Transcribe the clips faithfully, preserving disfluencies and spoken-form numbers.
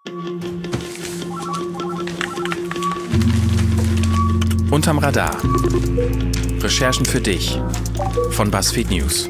Unterm Radar. Recherchen für dich von BuzzFeed News.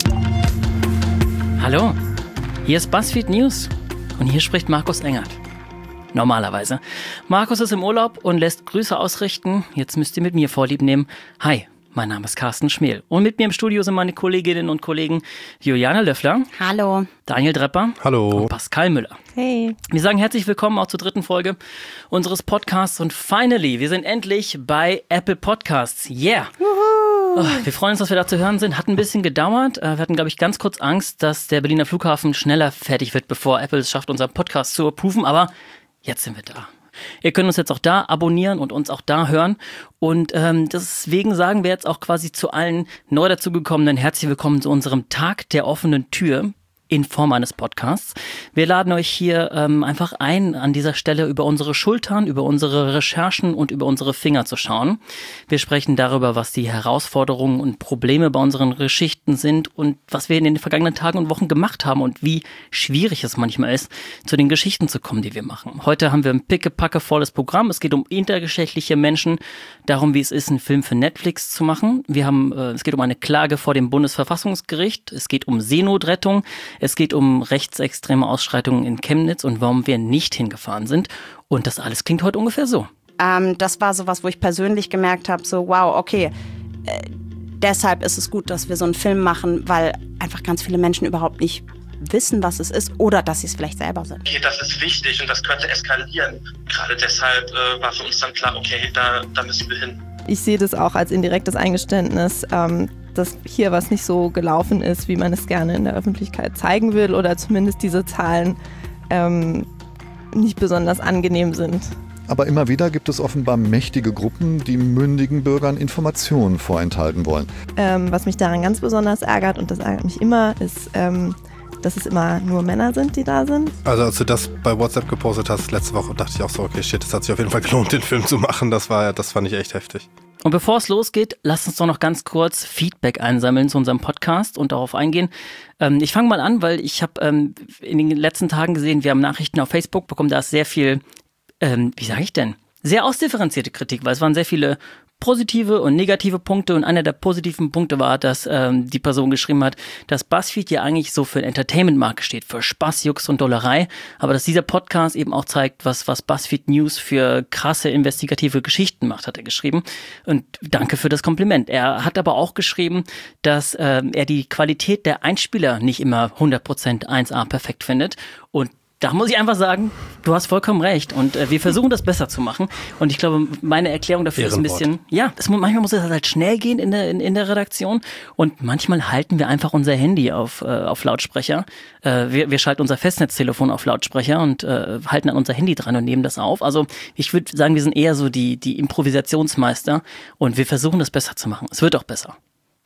Hallo, hier ist BuzzFeed News und hier spricht Markus Engert. Normalerweise. Markus ist im Urlaub und lässt Grüße ausrichten. Jetzt müsst ihr mit mir Vorlieb nehmen. Hi, mein Name ist Carsten Schmel. Und mit mir im Studio sind meine Kolleginnen und Kollegen Juliane Löffler. Hallo. Daniel Drepper. Hallo. Und Pascal Müller. Hey. Wir sagen herzlich willkommen auch zur dritten Folge unseres Podcasts. Und finally, wir sind endlich bei Apple Podcasts. Yeah. Oh, wir freuen uns, dass wir da zu hören sind. Hat ein bisschen gedauert. Wir hatten, glaube ich, ganz kurz Angst, dass der Berliner Flughafen schneller fertig wird, bevor Apple es schafft, unseren Podcast zu approven. Aber jetzt sind wir da. Ihr könnt uns jetzt auch da abonnieren und uns auch da hören. Und ähm, deswegen sagen wir jetzt auch quasi zu allen neu dazugekommenen herzlich willkommen zu unserem Tag der offenen Tür in Form eines Podcasts. Wir laden euch hier ähm, einfach ein, an dieser Stelle über unsere Schultern, über unsere Recherchen und über unsere Finger zu schauen. Wir sprechen darüber, was die Herausforderungen und Probleme bei unseren Geschichten sind und was wir in den vergangenen Tagen und Wochen gemacht haben und wie schwierig es manchmal ist, zu den Geschichten zu kommen, die wir machen. Heute haben wir ein pickepackevolles Programm. Es geht um intergeschlechtliche Menschen, darum, wie es ist, einen Film für Netflix zu machen. Wir haben, äh, es geht um eine Klage vor dem Bundesverfassungsgericht. Es geht um Seenotrettung. Es geht um rechtsextreme Ausschreitungen in Chemnitz und warum wir nicht hingefahren sind. Und das alles klingt heute ungefähr so. Ähm, das war sowas, wo ich persönlich gemerkt habe, so wow, okay, äh, deshalb ist es gut, dass wir so einen Film machen, weil einfach ganz viele Menschen überhaupt nicht wissen, was es ist oder dass sie es vielleicht selber sind. Okay, das ist wichtig und das könnte eskalieren. Gerade deshalb äh, war für uns dann klar, okay, da, da müssen wir hin. Ich sehe das auch als indirektes Eingeständnis, ähm, dass hier was nicht so gelaufen ist, wie man es gerne in der Öffentlichkeit zeigen will oder zumindest diese Zahlen ähm, nicht besonders angenehm sind. Aber immer wieder gibt es offenbar mächtige Gruppen, die mündigen Bürgern Informationen vorenthalten wollen. Ähm, was mich daran ganz besonders ärgert, und das ärgert mich immer, ist, ähm, dass es immer nur Männer sind, die da sind. Also als du das bei WhatsApp gepostet hast letzte Woche, dachte ich auch so, okay, shit, das hat sich auf jeden Fall gelohnt, den Film zu machen. Das war, das fand ich echt heftig. Und bevor es losgeht, lasst uns doch noch ganz kurz Feedback einsammeln zu unserem Podcast und darauf eingehen. Ähm, ich fange mal an, weil ich habe ähm, in den letzten Tagen gesehen, wir haben Nachrichten auf Facebook bekommen, da ist sehr viel, ähm, wie sage ich denn, sehr ausdifferenzierte Kritik, weil es waren sehr viele positive und negative Punkte und einer der positiven Punkte war, dass ähm, die Person geschrieben hat, dass BuzzFeed ja eigentlich so für Entertainment-Marke steht, für Spaß, Jux und Dollerei, aber dass dieser Podcast eben auch zeigt, was, was BuzzFeed News für krasse investigative Geschichten macht, hat er geschrieben. Und danke für das Kompliment. Er hat aber auch geschrieben, dass äh, er die Qualität der Einspieler nicht immer hundert Prozent eins A perfekt findet und da muss ich einfach sagen, du hast vollkommen recht und äh, wir versuchen das besser zu machen und ich glaube, meine Erklärung dafür ist ein bisschen, ja, es, manchmal muss es halt schnell gehen in der, in, in der Redaktion und manchmal halten wir einfach unser Handy auf, äh, auf Lautsprecher, äh, wir, wir schalten unser Festnetztelefon auf Lautsprecher und äh, halten an unser Handy dran und nehmen das auf, also ich würde sagen, wir sind eher so die, die Improvisationsmeister und wir versuchen das besser zu machen, es wird auch besser.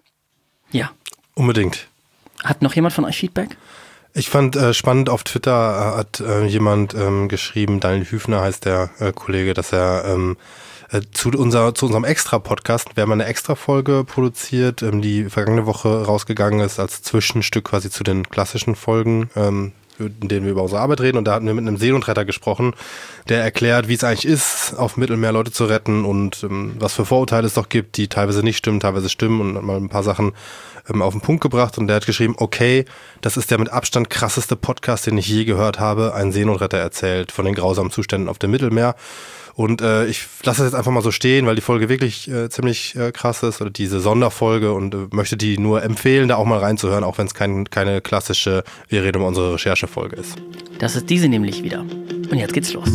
Ja. Unbedingt. Hat noch jemand von euch Feedback? Ich fand äh, spannend, auf Twitter äh, hat äh, jemand ähm, geschrieben, Daniel Hüfner heißt der äh, Kollege, dass er ähm, äh, zu, unser, zu unserem Extra-Podcast, wir haben eine Extra-Folge produziert, ähm, die vergangene Woche rausgegangen ist als Zwischenstück quasi zu den klassischen Folgen, ähm, in denen wir über unsere Arbeit reden und da hatten wir mit einem Seenotretter gesprochen, der erklärt, wie es eigentlich ist, auf dem Mittelmeer Leute zu retten und ähm, was für Vorurteile es doch gibt, die teilweise nicht stimmen, teilweise stimmen und mal ein paar Sachen ähm, auf den Punkt gebracht und der hat geschrieben, okay, das ist der mit Abstand krasseste Podcast, den ich je gehört habe, ein Seenotretter erzählt von den grausamen Zuständen auf dem Mittelmeer. Und äh, ich lasse das jetzt einfach mal so stehen, weil die Folge wirklich äh, ziemlich äh, krass ist, oder diese Sonderfolge und äh, möchte die nur empfehlen, da auch mal reinzuhören, auch wenn es kein, keine klassische, wir reden um unsere Recherchefolge ist. Das ist diese nämlich wieder. Und jetzt geht's los.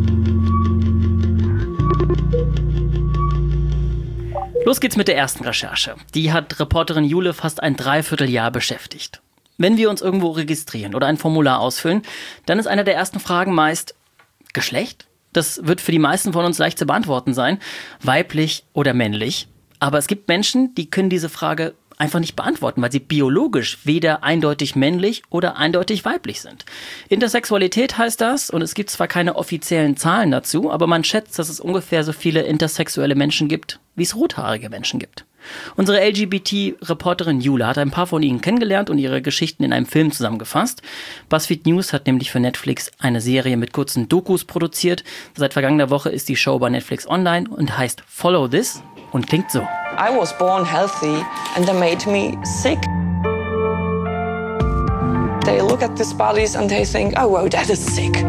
Los geht's mit der ersten Recherche. Die hat Reporterin Jule fast ein Dreivierteljahr beschäftigt. Wenn wir uns irgendwo registrieren oder ein Formular ausfüllen, dann ist eine der ersten Fragen meist Geschlecht? Das wird für die meisten von uns leicht zu beantworten sein, weiblich oder männlich. Aber es gibt Menschen, die können diese Frage einfach nicht beantworten, weil sie biologisch weder eindeutig männlich oder eindeutig weiblich sind. Intersexualität heißt das und es gibt zwar keine offiziellen Zahlen dazu, aber man schätzt, dass es ungefähr so viele intersexuelle Menschen gibt, wie es rothaarige Menschen gibt. Unsere L G B T-Reporterin Jule hat ein paar von ihnen kennengelernt und ihre Geschichten in einem Film zusammengefasst. BuzzFeed News hat nämlich für Netflix eine Serie mit kurzen Dokus produziert. Seit vergangener Woche ist die Show bei Netflix online und heißt Follow This und klingt so. I was born healthy and they made me sick. They look at these bodies and they think, oh, wow, that is sick.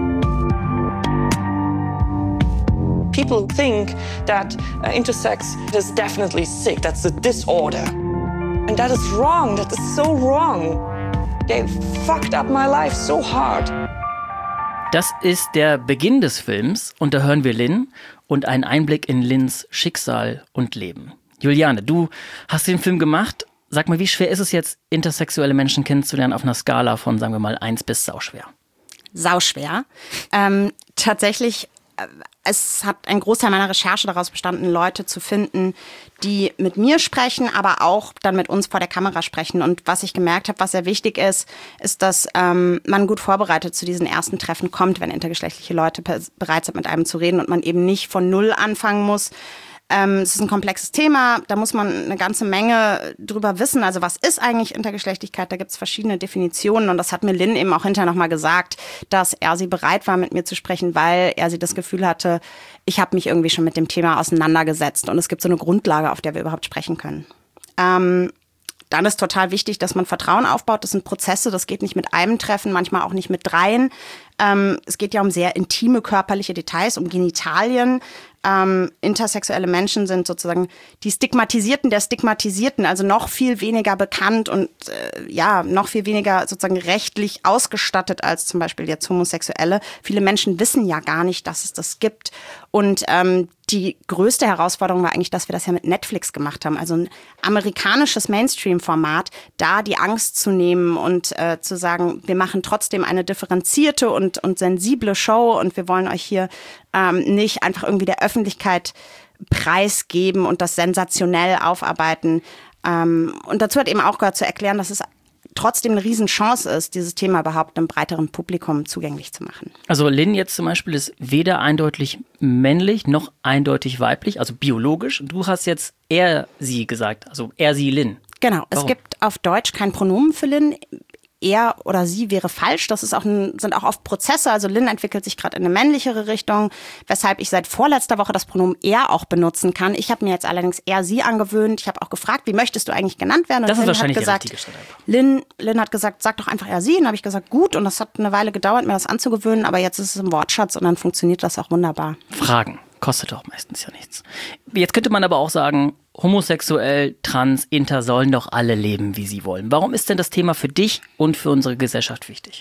People think that uh, intersex is definitely sick. That's a disorder. And that is wrong. That is so wrong. They fucked up my life so hard. Das ist der Beginn des Films und da hören wir Lynn und einen Einblick in Lynns Schicksal und Leben. Juliane, du hast den Film gemacht. Sag mal, wie schwer ist es jetzt, intersexuelle Menschen kennenzulernen auf einer Skala von, sagen wir mal, eins bis sauschwer? Sauschwer. Ähm, tatsächlich, äh, es hat ein Großteil meiner Recherche daraus bestanden, Leute zu finden, die mit mir sprechen, aber auch dann mit uns vor der Kamera sprechen. Und was ich gemerkt habe, was sehr wichtig ist, ist, dass ähm, man gut vorbereitet zu diesen ersten Treffen kommt, wenn intergeschlechtliche Leute bereit sind, mit einem zu reden und man eben nicht von Null anfangen muss. Ähm, es ist ein komplexes Thema, da muss man eine ganze Menge drüber wissen. Also was ist eigentlich Intergeschlechtlichkeit? Da gibt es verschiedene Definitionen und das hat mir Lynn eben auch hinterher nochmal gesagt, dass er sie bereit war, mit mir zu sprechen, weil er sie das Gefühl hatte, ich habe mich irgendwie schon mit dem Thema auseinandergesetzt und es gibt so eine Grundlage, auf der wir überhaupt sprechen können. Ähm, Dann ist total wichtig, dass man Vertrauen aufbaut. Das sind Prozesse, das geht nicht mit einem Treffen, manchmal auch nicht mit dreien. Ähm, es geht ja um sehr intime körperliche Details, um Genitalien. Ähm, intersexuelle Menschen sind sozusagen die Stigmatisierten der Stigmatisierten, also noch viel weniger bekannt und äh, ja, noch viel weniger sozusagen rechtlich ausgestattet als zum Beispiel jetzt Homosexuelle. Viele Menschen wissen ja gar nicht, dass es das gibt. Und ähm, die größte Herausforderung war eigentlich, dass wir das ja mit Netflix gemacht haben. Also ein amerikanisches Mainstream-Format, da die Angst zu nehmen und äh, zu sagen, wir machen trotzdem eine differenzierte und, und sensible Show und wir wollen euch hier ähm, nicht einfach irgendwie der Öffentlichkeit preisgeben und das sensationell aufarbeiten. Ähm, und dazu hat eben auch gehört zu erklären, dass es trotzdem eine Riesenchance ist, dieses Thema überhaupt einem breiteren Publikum zugänglich zu machen. Also Lynn jetzt zum Beispiel ist weder eindeutig männlich noch eindeutig weiblich, also biologisch. Du hast jetzt er, sie gesagt, also er, sie, Lynn. Genau, Warum? Es gibt auf Deutsch kein Pronomen für Lynn. Er oder sie wäre falsch. Das ist auch ein, sind auch oft Prozesse. Also Lynn entwickelt sich gerade in eine männlichere Richtung, weshalb ich seit vorletzter Woche das Pronomen er auch benutzen kann. Ich habe mir jetzt allerdings er, sie angewöhnt. Ich habe auch gefragt, wie möchtest du eigentlich genannt werden? Und das Lynn ist wahrscheinlich hat gesagt, der richtige Schritt einfach. Lynn, Lynn hat gesagt, sag doch einfach er, sie. Und habe ich gesagt, gut. Und das hat eine Weile gedauert, mir das anzugewöhnen. Aber jetzt ist es im Wortschatz und dann funktioniert das auch wunderbar. Fragen. Kostet doch meistens ja nichts. Jetzt könnte man aber auch sagen, homosexuell, trans, inter sollen doch alle leben, wie sie wollen. Warum ist denn das Thema für dich und für unsere Gesellschaft wichtig?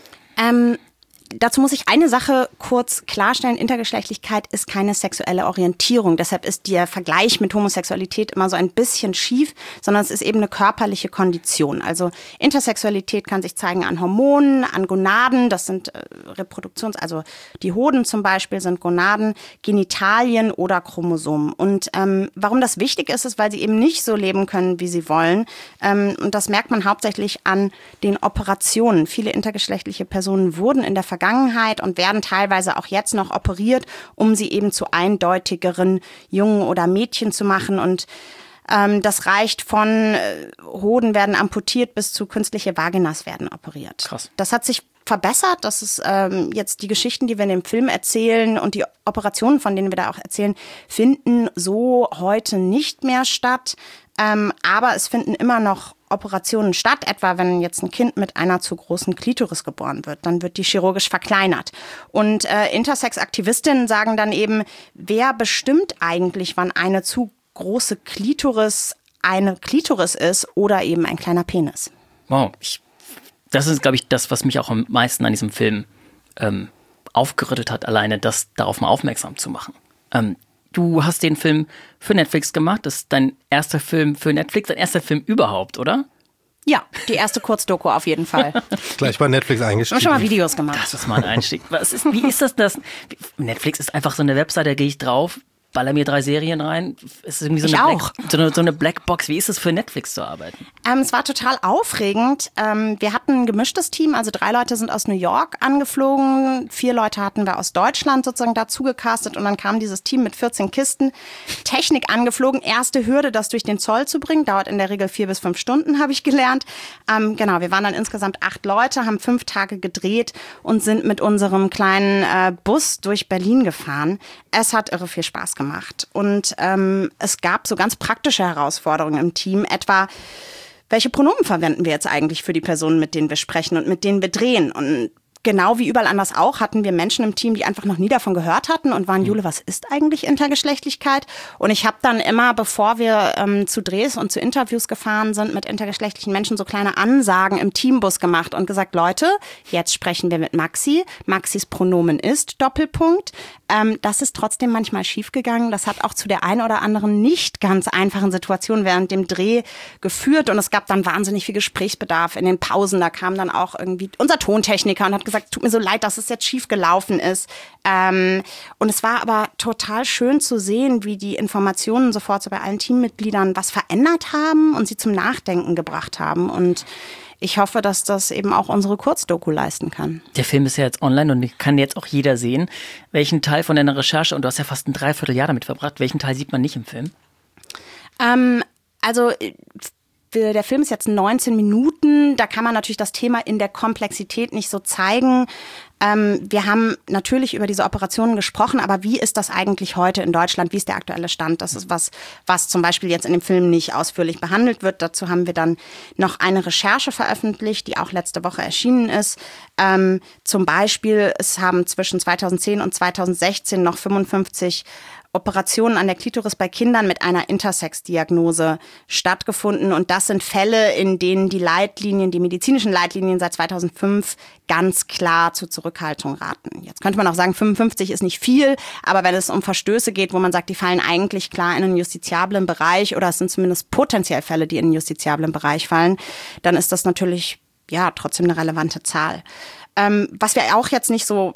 Ähm, dazu muss ich eine Sache kurz klarstellen. Intergeschlechtlichkeit ist keine sexuelle Orientierung. Deshalb ist der Vergleich mit Homosexualität immer so ein bisschen schief, sondern es ist eben eine körperliche Kondition. Also Intersexualität kann sich zeigen an Hormonen, an Gonaden. Das sind äh, Reproduktions-, also die Hoden zum Beispiel sind Gonaden, Genitalien oder Chromosomen. Und ähm, warum das wichtig ist, ist, weil sie eben nicht so leben können, wie sie wollen. Ähm, und das merkt man hauptsächlich an den Operationen. Viele intergeschlechtliche Personen wurden in der Vergangenheit Vergangenheit und werden teilweise auch jetzt noch operiert, um sie eben zu eindeutigeren Jungen oder Mädchen zu machen. Und ähm, das reicht von äh, Hoden werden amputiert bis zu künstliche Vaginas werden operiert. Krass. Das hat sich verbessert. Das ist ähm, jetzt die Geschichten, die wir in dem Film erzählen und die Operationen, von denen wir da auch erzählen, finden so heute nicht mehr statt. Ähm, aber es finden immer noch Operationen statt, etwa wenn jetzt ein Kind mit einer zu großen Klitoris geboren wird, dann wird die chirurgisch verkleinert. Und äh, Intersex-Aktivistinnen sagen dann eben, wer bestimmt eigentlich, wann eine zu große Klitoris eine Klitoris ist oder eben ein kleiner Penis? Wow, ich, das ist, glaube ich, das, was mich auch am meisten an diesem Film ähm, aufgerüttelt hat, alleine das darauf mal aufmerksam zu machen. Ähm, Du hast den Film für Netflix gemacht. Das ist dein erster Film für Netflix, dein erster Film überhaupt, oder? Ja, die erste Kurzdoku auf jeden Fall. Gleich bei Netflix eingestiegen. Wir haben schon mal Videos gemacht. Das ist mal ein Einstieg. Was ist, wie ist das, das? Netflix ist einfach so eine Webseite, da gehe ich drauf. baller mir drei Serien rein. Es ist irgendwie so Ich eine, auch. Black, so, eine, so eine Blackbox. Wie ist es für Netflix zu arbeiten? Ähm, es war total aufregend. Ähm, wir hatten ein gemischtes Team, also drei Leute sind aus New York angeflogen, vier Leute hatten wir aus Deutschland sozusagen dazu gecastet und dann kam dieses Team mit vierzehn Kisten Technik angeflogen. Erste Hürde, das durch den Zoll zu bringen, dauert in der Regel vier bis fünf Stunden, habe ich gelernt. Ähm, genau, wir waren dann insgesamt acht Leute, haben fünf Tage gedreht und sind mit unserem kleinen äh, Bus durch Berlin gefahren. Es hat irre viel Spaß gemacht und ähm, es gab so ganz praktische Herausforderungen im Team, etwa welche Pronomen verwenden wir jetzt eigentlich für die Personen, mit denen wir sprechen und mit denen wir drehen? Und genau wie überall anders auch hatten wir Menschen im Team, die einfach noch nie davon gehört hatten und waren, Jule, was ist eigentlich Intergeschlechtlichkeit? Und ich habe dann immer, bevor wir ähm, zu Drehs und zu Interviews gefahren sind, mit intergeschlechtlichen Menschen so kleine Ansagen im Teambus gemacht und gesagt, Leute, jetzt sprechen wir mit Maxi. Maxis Pronomen ist Doppelpunkt. Ähm, das ist trotzdem manchmal schiefgegangen. Das hat auch zu der einen oder anderen nicht ganz einfachen Situation während dem Dreh geführt. Und es gab dann wahnsinnig viel Gesprächsbedarf in den Pausen. Da kam dann auch irgendwie unser Tontechniker und hat gesagt, tut mir so leid, dass es jetzt schief gelaufen ist. Ähm, und es war aber total schön zu sehen, wie die Informationen sofort so bei allen Teammitgliedern was verändert haben und sie zum Nachdenken gebracht haben. Und ich hoffe, dass das eben auch unsere Kurzdoku leisten kann. Der Film ist ja jetzt online und kann jetzt auch jeder sehen. Welchen Teil von deiner Recherche, und du hast ja fast ein Dreivierteljahr damit verbracht, welchen Teil sieht man nicht im Film? Ähm, also der Film ist jetzt neunzehn Minuten, da kann man natürlich das Thema in der Komplexität nicht so zeigen. Ähm, wir haben natürlich über diese Operationen gesprochen, aber wie ist das eigentlich heute in Deutschland? Wie ist der aktuelle Stand? Das ist was, was zum Beispiel jetzt in dem Film nicht ausführlich behandelt wird. Dazu haben wir dann noch eine Recherche veröffentlicht, die auch letzte Woche erschienen ist. Ähm, zum Beispiel, es haben zwischen zweitausendzehn und zweitausendsechzehn noch fünfundfünfzig Operationen an der Klitoris bei Kindern mit einer Intersex-Diagnose stattgefunden. Und das sind Fälle, in denen die Leitlinien, die medizinischen Leitlinien seit zweitausendfünf ganz klar zur Zurückhaltung raten. Jetzt könnte man auch sagen, fünfundfünfzig ist nicht viel, aber wenn es um Verstöße geht, wo man sagt, die fallen eigentlich klar in einen justiziablen Bereich oder es sind zumindest potenziell Fälle, die in einen justiziablen Bereich fallen, dann ist das natürlich ja trotzdem eine relevante Zahl. Ähm, was wir auch jetzt nicht so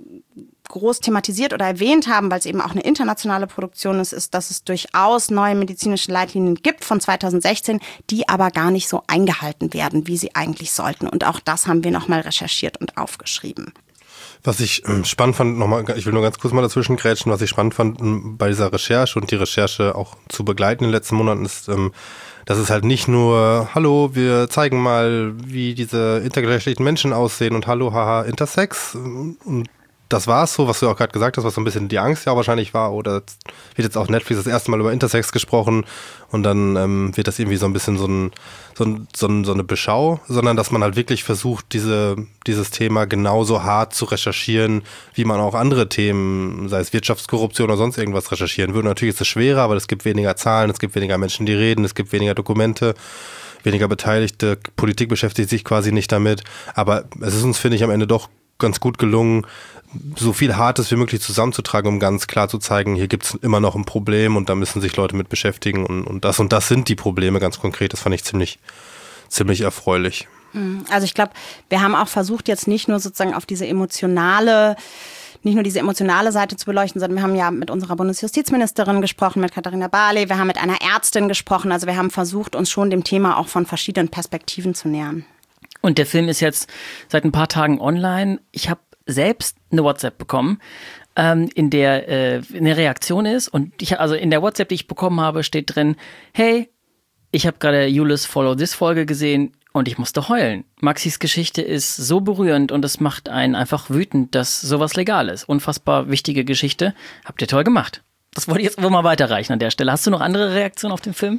groß thematisiert oder erwähnt haben, weil es eben auch eine internationale Produktion ist, ist, dass es durchaus neue medizinische Leitlinien gibt von zweitausendsechzehn, die aber gar nicht so eingehalten werden, wie sie eigentlich sollten. Und auch das haben wir nochmal recherchiert und aufgeschrieben. Was ich ähm, spannend fand, nochmal, ich will nur ganz kurz mal dazwischen grätschen, was ich spannend fand ähm, bei dieser Recherche und die Recherche auch zu begleiten in den letzten Monaten ist, ähm, dass es halt nicht nur, hallo, wir zeigen mal, wie diese intergeschlechtlichen Menschen aussehen und hallo, haha, Intersex. Und das war es so, was du auch gerade gesagt hast, was so ein bisschen die Angst ja auch wahrscheinlich war. Oder wird jetzt auf Netflix das erste Mal über Intersex gesprochen und dann ähm, wird das irgendwie so ein bisschen so, ein, so, ein, so, ein, so eine Beschau, sondern dass man halt wirklich versucht, diese, dieses Thema genauso hart zu recherchieren, wie man auch andere Themen, sei es Wirtschaftskorruption oder sonst irgendwas, recherchieren würde. Natürlich ist es schwerer, aber es gibt weniger Zahlen, es gibt weniger Menschen, die reden, es gibt weniger Dokumente, weniger Beteiligte, Politik beschäftigt sich quasi nicht damit. Aber es ist uns, finde ich, am Ende doch ganz gut gelungen, so viel Hartes wie möglich zusammenzutragen, um ganz klar zu zeigen, hier gibt es immer noch ein Problem und da müssen sich Leute mit beschäftigen und, und das und das sind die Probleme ganz konkret. Das fand ich ziemlich, ziemlich erfreulich. Also ich glaube, wir haben auch versucht, jetzt nicht nur sozusagen auf diese emotionale nicht nur diese emotionale Seite zu beleuchten, sondern wir haben ja mit unserer Bundesjustizministerin gesprochen, mit Katharina Barley, wir haben mit einer Ärztin gesprochen, also wir haben versucht, uns schon dem Thema auch von verschiedenen Perspektiven zu nähern. Und der Film ist jetzt seit ein paar Tagen online. Ich habe selbst eine WhatsApp bekommen, ähm, in der äh, eine Reaktion ist. Und ich, also in der WhatsApp, die ich bekommen habe, steht drin, hey, ich habe gerade Julis Follow This Folge gesehen und ich musste heulen. Maxis Geschichte ist so berührend und es macht einen einfach wütend, dass sowas legal ist. Unfassbar wichtige Geschichte. Habt ihr toll gemacht. Das wollte ich jetzt wohl mal weiterreichen an der Stelle. Hast du noch andere Reaktionen auf den Film?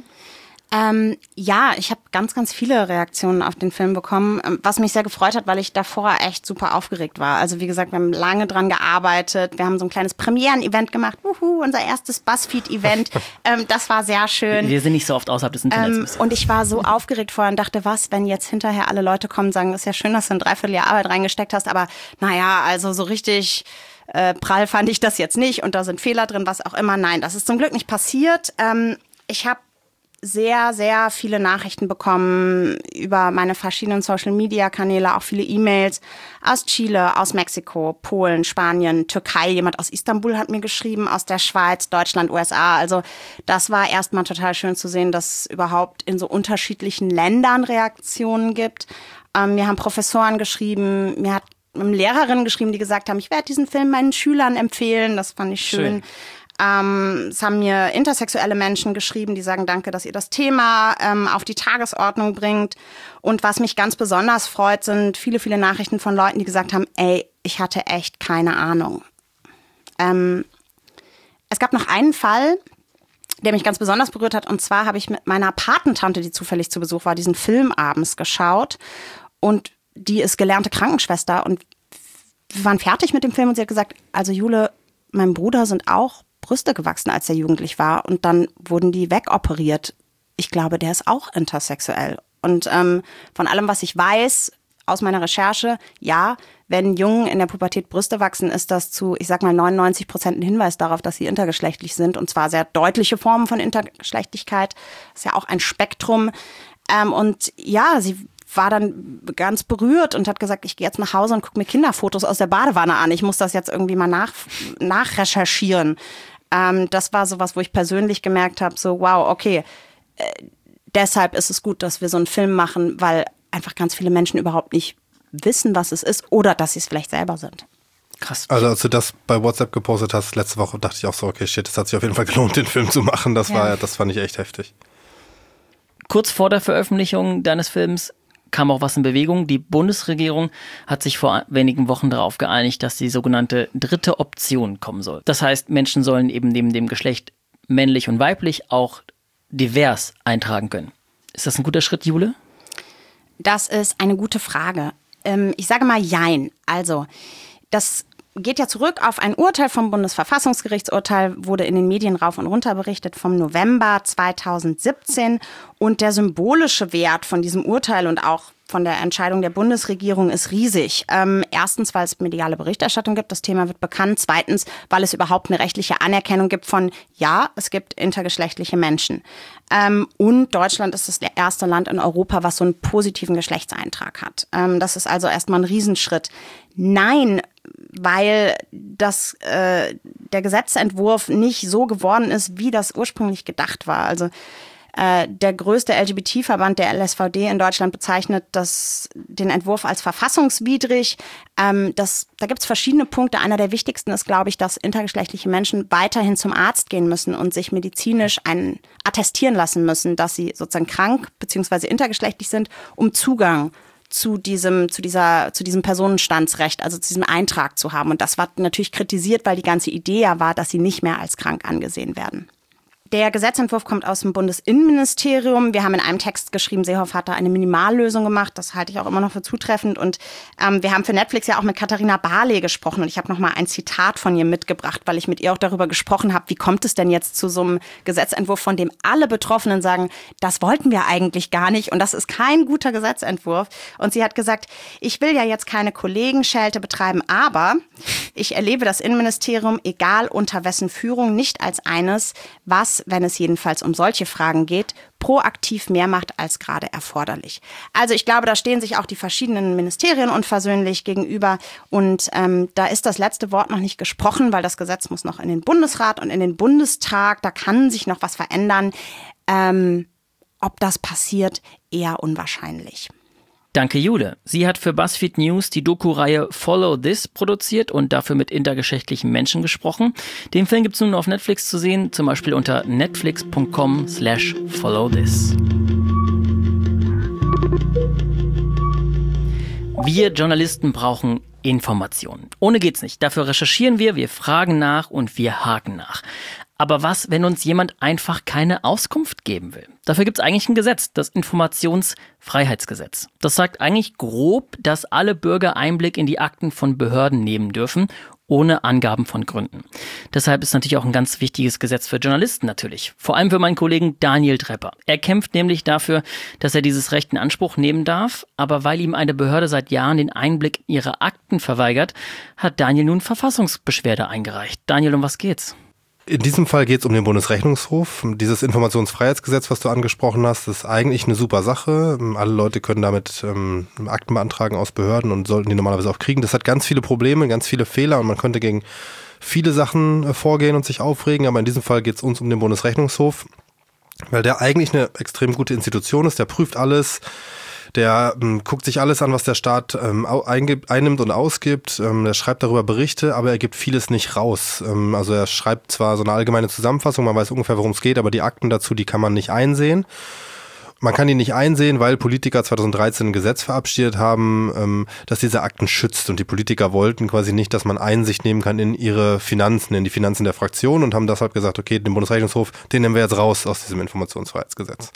Ähm, ja, ich habe ganz, ganz viele Reaktionen auf den Film bekommen, was mich sehr gefreut hat, weil ich davor echt super aufgeregt war. Also wie gesagt, wir haben lange dran gearbeitet, wir haben so ein kleines Premieren-Event gemacht, Uhu, unser erstes BuzzFeed-Event, ähm, das war sehr schön. Wir sind nicht so oft außerhalb des Internets. Ähm, und ich war so aufgeregt vorher und dachte, was, wenn jetzt hinterher alle Leute kommen und sagen, ist ja schön, dass du ein Dreivierteljahr Arbeit reingesteckt hast, aber naja, also so richtig äh, prall fand ich das jetzt nicht und da sind Fehler drin, was auch immer. Nein, das ist zum Glück nicht passiert. Ähm, ich habe sehr, sehr viele Nachrichten bekommen über meine verschiedenen Social-Media-Kanäle, auch viele E-Mails aus Chile, aus Mexiko, Polen, Spanien, Türkei. Jemand aus Istanbul hat mir geschrieben, aus der Schweiz, Deutschland, U S A. Also das war erstmal total schön zu sehen, dass es überhaupt in so unterschiedlichen Ländern Reaktionen gibt. Ähm, mir haben Professoren geschrieben, mir hat eine Lehrerin geschrieben, die gesagt haben, ich werde diesen Film meinen Schülern empfehlen. Das fand ich schön. schön. Ähm, es haben mir intersexuelle Menschen geschrieben, die sagen, danke, dass ihr das Thema ähm, auf die Tagesordnung bringt. Und was mich ganz besonders freut, sind viele, viele Nachrichten von Leuten, die gesagt haben, ey, ich hatte echt keine Ahnung. Ähm, es gab noch einen Fall, der mich ganz besonders berührt hat. Und zwar habe ich mit meiner Patentante, die zufällig zu Besuch war, diesen Film abends geschaut. Und die ist gelernte Krankenschwester. Und wir waren fertig mit dem Film und sie hat gesagt, also Jule, meinem Bruder sind auch Brüste gewachsen, als er jugendlich war. Und dann wurden die wegoperiert. Ich glaube, der ist auch intersexuell. Und ähm, von allem, was ich weiß aus meiner Recherche, ja, wenn Jungen in der Pubertät Brüste wachsen, ist das zu, ich sag mal, neunundneunzig Prozent ein Hinweis darauf, dass sie intergeschlechtlich sind. Und zwar sehr deutliche Formen von Intergeschlechtlichkeit. Das ist ja auch ein Spektrum. Ähm, und ja, sie war dann ganz berührt und hat gesagt, ich gehe jetzt nach Hause und gucke mir Kinderfotos aus der Badewanne an. Ich muss das jetzt irgendwie mal nach, nachrecherchieren. Ähm, das war sowas, wo ich persönlich gemerkt habe, so wow, okay, äh, deshalb ist es gut, dass wir so einen Film machen, weil einfach ganz viele Menschen überhaupt nicht wissen, was es ist oder dass sie es vielleicht selber sind. Krass. Also als du das bei WhatsApp gepostet hast letzte Woche, dachte ich auch so, okay, shit, das hat sich auf jeden Fall gelohnt, den Film zu machen. Das Ja. war, das fand ich echt heftig. Kurz vor der Veröffentlichung deines Films kam auch was in Bewegung. Die Bundesregierung hat sich vor wenigen Wochen darauf geeinigt, dass die sogenannte dritte Option kommen soll. Das heißt, Menschen sollen eben neben dem Geschlecht männlich und weiblich auch divers eintragen können. Ist das ein guter Schritt, Jule? Das ist eine gute Frage. Ähm, ich sage mal jein. Also, das geht ja zurück auf ein Urteil vom Bundesverfassungsgerichtsurteil, wurde in den Medien rauf und runter berichtet vom November zweitausendsiebzehn. Und der symbolische Wert von diesem Urteil und auch von der Entscheidung der Bundesregierung ist riesig. Ähm, erstens, weil es mediale Berichterstattung gibt, das Thema wird bekannt. Zweitens, weil es überhaupt eine rechtliche Anerkennung gibt von, ja, es gibt intergeschlechtliche Menschen. Ähm, und Deutschland ist das erste Land in Europa, was so einen positiven Geschlechtseintrag hat. Ähm, das ist also erstmal ein Riesenschritt. Nein, weil das, äh, der Gesetzentwurf nicht so geworden ist, wie das ursprünglich gedacht war. Also äh, der größte L G B T-Verband, der L S V D in Deutschland, bezeichnet das, den Entwurf als verfassungswidrig. Ähm, das, da gibt es verschiedene Punkte. Einer der wichtigsten ist, glaube ich, dass intergeschlechtliche Menschen weiterhin zum Arzt gehen müssen und sich medizinisch einen attestieren lassen müssen, dass sie sozusagen krank bzw. intergeschlechtlich sind, um Zugang zu diesem, zu dieser, zu diesem Personenstandsrecht, also zu diesem Eintrag zu haben. Und das war natürlich kritisiert, weil die ganze Idee ja war, dass sie nicht mehr als krank angesehen werden. Der Gesetzentwurf kommt aus dem Bundesinnenministerium. Wir haben in einem Text geschrieben, Seehoff hat da eine Minimallösung gemacht. Das halte ich auch immer noch für zutreffend. Und ähm, wir haben für Netflix ja auch mit Katharina Barley gesprochen. Und ich habe noch mal ein Zitat von ihr mitgebracht, weil ich mit ihr auch darüber gesprochen habe, wie kommt es denn jetzt zu so einem Gesetzentwurf, von dem alle Betroffenen sagen, das wollten wir eigentlich gar nicht. Und das ist kein guter Gesetzentwurf. Und sie hat gesagt, ich will ja jetzt keine Kollegenschelte betreiben, aber ich erlebe das Innenministerium, egal unter wessen Führung, nicht als eines, was, wenn es jedenfalls um solche Fragen geht, proaktiv mehr macht als gerade erforderlich. Also ich glaube, da stehen sich auch die verschiedenen Ministerien unversöhnlich gegenüber und ähm, da ist das letzte Wort noch nicht gesprochen, weil das Gesetz muss noch in den Bundesrat und in den Bundestag, da kann sich noch was verändern. Ähm, ob das passiert, eher unwahrscheinlich. Danke, Jule. Sie hat für BuzzFeed News die Doku-Reihe Follow This produziert und dafür mit intergeschlechtlichen Menschen gesprochen. Den Film gibt es nun auf Netflix zu sehen, zum Beispiel unter netflix punkt com slash follow this. Wir Journalisten brauchen Informationen. Ohne geht's nicht. Dafür recherchieren wir, wir fragen nach und wir haken nach. Aber was, wenn uns jemand einfach keine Auskunft geben will? Dafür gibt es eigentlich ein Gesetz, das Informationsfreiheitsgesetz. Das sagt eigentlich grob, dass alle Bürger Einblick in die Akten von Behörden nehmen dürfen, ohne Angaben von Gründen. Deshalb ist natürlich auch ein ganz wichtiges Gesetz für Journalisten natürlich. Vor allem für meinen Kollegen Daniel Trepper. Er kämpft nämlich dafür, dass er dieses Recht in Anspruch nehmen darf. Aber weil ihm eine Behörde seit Jahren den Einblick in ihre Akten verweigert, hat Daniel nun Verfassungsbeschwerde eingereicht. Daniel, um was geht's? In diesem Fall geht es um den Bundesrechnungshof. Dieses Informationsfreiheitsgesetz, was du angesprochen hast, ist eigentlich eine super Sache. Alle Leute können damit ähm, Akten beantragen aus Behörden und sollten die normalerweise auch kriegen. Das hat ganz viele Probleme, ganz viele Fehler und man könnte gegen viele Sachen äh, vorgehen und sich aufregen. Aber in diesem Fall geht es uns um den Bundesrechnungshof, weil der eigentlich eine extrem gute Institution ist. Der prüft alles. Der ähm, guckt sich alles an, was der Staat ähm, eingibt, einnimmt und ausgibt. Ähm, der schreibt darüber Berichte, aber er gibt vieles nicht raus. Ähm, also er schreibt zwar so eine allgemeine Zusammenfassung, man weiß ungefähr, worum es geht, aber die Akten dazu, die kann man nicht einsehen. Man kann die nicht einsehen, weil Politiker zweitausenddreizehn ein Gesetz verabschiedet haben, ähm, das diese Akten schützt. Und die Politiker wollten quasi nicht, dass man Einsicht nehmen kann in ihre Finanzen, in die Finanzen der Fraktion und haben deshalb gesagt, okay, den Bundesrechnungshof, den nehmen wir jetzt raus aus diesem Informationsfreiheitsgesetz.